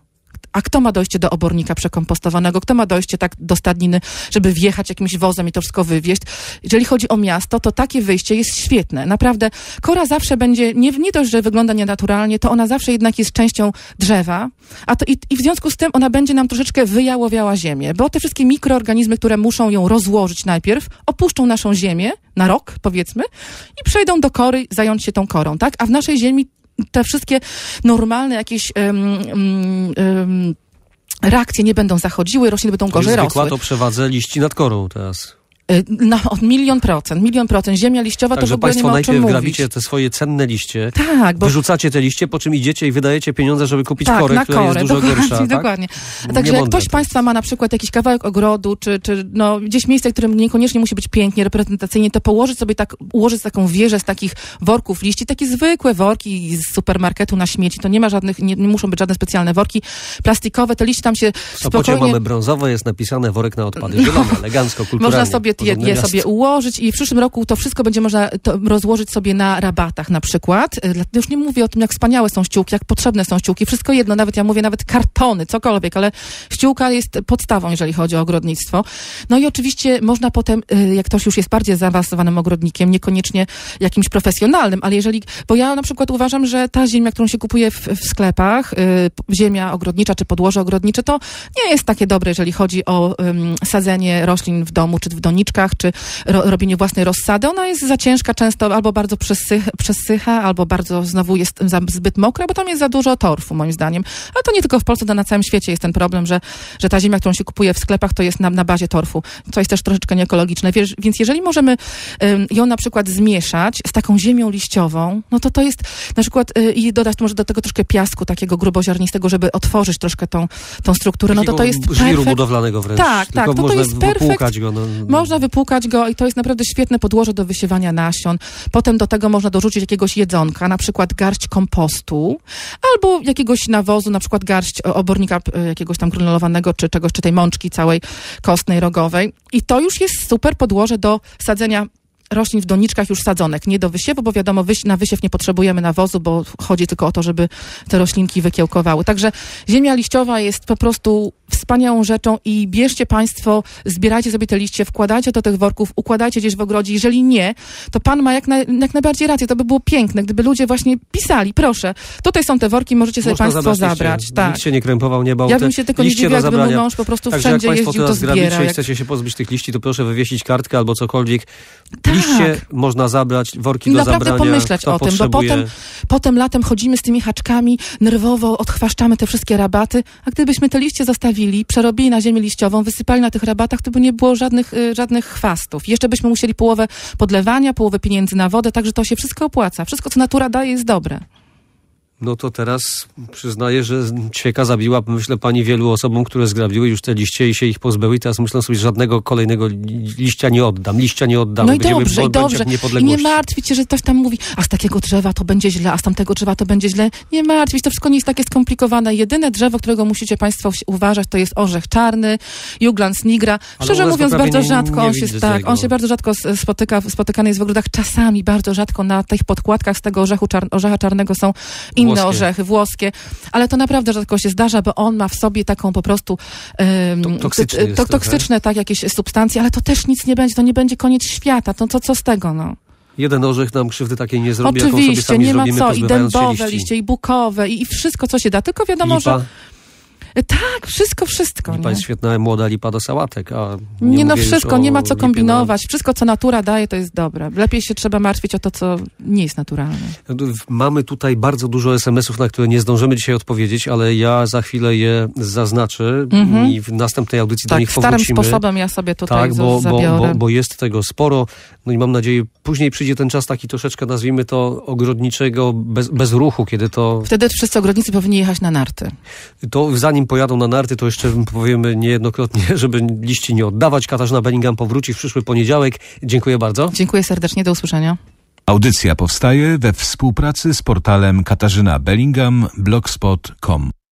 A kto ma dojście do obornika przekompostowanego? Kto ma dojście tak do stadniny, żeby wjechać jakimś wozem i to wszystko wywieźć? Jeżeli chodzi o miasto, to takie wyjście jest świetne. Naprawdę kora zawsze będzie, nie, nie dość, że wygląda nienaturalnie, to ona zawsze jednak jest częścią drzewa, a to i, i w związku z tym ona będzie nam troszeczkę wyjałowiała ziemię, bo te wszystkie mikroorganizmy, które muszą ją rozłożyć najpierw, opuszczą naszą ziemię na rok, powiedzmy, i przejdą do kory, zająć się tą korą, tak? A w naszej ziemi te wszystkie normalne jakieś um, um, um, reakcje nie będą zachodziły, rośliny będą gorzej rosły. Zwykła to przewadze liści nad korą teraz. Na, od milion procent, milion procent. Ziemia liściowa Także to w ogóle nie ma o czym państwo mówić. najpierw grabicie te swoje cenne liście, tak, bo... wyrzucacie te liście, po czym idziecie i wydajecie pieniądze, żeby kupić tak, korę, na która korę, jest dużo dokładnie, gorsza. Dokładnie. Tak? Także jak ktoś z to. Państwa ma na przykład jakiś kawałek ogrodu, czy, czy no, gdzieś miejsce, które niekoniecznie musi być pięknie, reprezentacyjnie, to położyć sobie tak, ułożyć taką wieżę z takich worków liści, takie zwykłe worki z supermarketu na śmieci, to nie ma żadnych, nie, nie muszą być żadne specjalne worki plastikowe, te liście tam się w Sopocie spokojnie... mamy brązowe, jest napisane worek na odpady, zielone, elegancko, kulturalnie. Można sobie je, je sobie ułożyć i w przyszłym roku to wszystko będzie można to rozłożyć sobie na rabatach na przykład. Już nie mówię o tym, jak wspaniałe są ściółki, jak potrzebne są ściółki. Wszystko jedno, nawet ja mówię nawet kartony, cokolwiek, ale ściółka jest podstawą, jeżeli chodzi o ogrodnictwo. No i oczywiście można potem, jak ktoś już jest bardziej zaawansowanym ogrodnikiem, niekoniecznie jakimś profesjonalnym, ale jeżeli, bo ja na przykład uważam, że ta ziemia, którą się kupuje w, w sklepach, ziemia ogrodnicza czy podłoże ogrodnicze, to nie jest takie dobre, jeżeli chodzi o um, sadzenie roślin w domu, czy w doniczkach, czy ro, robienie własnej rozsady. Ona jest za ciężka często, albo bardzo przesycha, przesycha, albo bardzo znowu jest za, zbyt mokra, bo tam jest za dużo torfu, moim zdaniem. Ale to nie tylko w Polsce, to na całym świecie jest ten problem, że, że ta ziemia, którą się kupuje w sklepach, to jest na, na bazie torfu, co jest też troszeczkę nieekologiczne. Wiesz, więc jeżeli możemy um, ją na przykład zmieszać z taką ziemią liściową, no to to jest na przykład y, i dodać może do tego troszkę piasku takiego gruboziarnistego, żeby otworzyć troszkę tą, tą strukturę, no to to jest żwiru perfekt. budowlanego wręcz. Tak, Tylko tak, to, można to jest perfekt. wypłukać go. No, no. Można wypłukać go i to jest naprawdę świetne podłoże do wysiewania nasion. Potem do tego można dorzucić jakiegoś jedzonka, na przykład garść kompostu, albo jakiegoś nawozu, na przykład garść obornika jakiegoś tam granulowanego, czy czegoś, czy tej mączki całej kostnej, rogowej. I to już jest super podłoże do sadzenia roślin w doniczkach już sadzonek, nie do wysiewu, bo wiadomo, wyś- na wysiew nie potrzebujemy nawozu, bo chodzi tylko o to, żeby te roślinki wykiełkowały. Także ziemia liściowa jest po prostu wspaniałą rzeczą i bierzcie Państwo, zbierajcie sobie te liście, wkładajcie do tych worków, układajcie gdzieś w ogrodzie. Jeżeli nie, to Pan ma jak, na, jak najbardziej rację. To by było piękne, gdyby ludzie właśnie pisali, proszę, tutaj są te worki, możecie sobie Można Państwo zabrać. zabrać. Liście. Tak. Nikt się nie krępował, nie bał. Ja bym się tylko nie dziwiła, gdyby mój mąż po prostu Także wszędzie jak jeździł, to teraz zbierał. grabicie i Jak... chcecie się pozbyć tych liści, to proszę wywiesić kartkę albo cokolwiek. Tak. Liście można zabrać, worki I do naprawdę zabrania. pomyśleć Kto o tym, bo potrzebuje... potem, potem latem chodzimy z tymi haczkami, nerwowo odchwaszczamy te wszystkie rabaty, a gdybyśmy te liście zostawili, przerobili na ziemię liściową, wysypali na tych rabatach, to by nie było żadnych, y, żadnych chwastów. Jeszcze byśmy musieli połowę podlewania, połowę pieniędzy na wodę, także to się wszystko opłaca. Wszystko, co natura daje, jest dobre. No to teraz przyznaję, że ćwieka zabiła, myślę, pani wielu osobom, które zgrabiły już te liście i się ich pozbyły i teraz myślą sobie, że żadnego kolejnego liścia nie oddam, liścia nie oddam. No i Będziemy dobrze, i dobrze. I nie martwić się, że ktoś tam mówi, a z takiego drzewa to będzie źle, a z tamtego drzewa to będzie źle. Nie martwić, to wszystko nie jest takie skomplikowane. Jedyne drzewo, którego musicie Państwo uważać, to jest orzech czarny, Juglans nigra. Szczerze mówiąc, bardzo rzadko on się, tak, on się bardzo rzadko spotyka, spotykany jest w ogrodach. Czasami bardzo rzadko na tych podkładkach z tego orzechu czar, orzecha czarnego są inne Włoskie. orzechy, włoskie, ale to naprawdę rzadko się zdarza, bo on ma w sobie taką po prostu um, toksyczne, to, toksyczne tak, jakieś substancje, ale to też nic nie będzie, to nie będzie koniec świata, to, to co z tego, no. Jeden orzech nam krzywdy takiej nie zrobi, Oczywiście, jaką sobie sami nie ma zrobimy, co, i dębowe liści. liście, i bukowe, i, i wszystko, co się da, tylko wiadomo, Lipa. że... Tak, wszystko, wszystko. Lipa nie? jest świetna, młoda lipa do sałatek, a nie, nie no mówię wszystko, już o nie ma co lipie kombinować. Na... Wszystko, co natura daje, to jest dobre. Lepiej się trzeba martwić o to, co nie jest naturalne. Mamy tutaj bardzo dużo es em esów, na które nie zdążymy dzisiaj odpowiedzieć, ale ja za chwilę je zaznaczę mm-hmm. i w następnej audycji tak, do nich starym powrócimy. sposobem ja sobie tutaj tak, bo, zabiorę. Bo, bo, bo jest tego sporo. No i mam nadzieję, później przyjdzie ten czas taki troszeczkę, nazwijmy to, ogrodniczego bez, bez ruchu, kiedy to... Wtedy wszyscy ogrodnicy powinni jechać na narty. To zanim pojadą na narty, to jeszcze powiemy niejednokrotnie, żeby liści nie oddawać. Katarzyna Bellingham powróci w przyszły poniedziałek. Dziękuję bardzo. Dziękuję serdecznie, do usłyszenia. Audycja powstaje we współpracy z portalem Katarzyna Bellingham blogspot kropka com.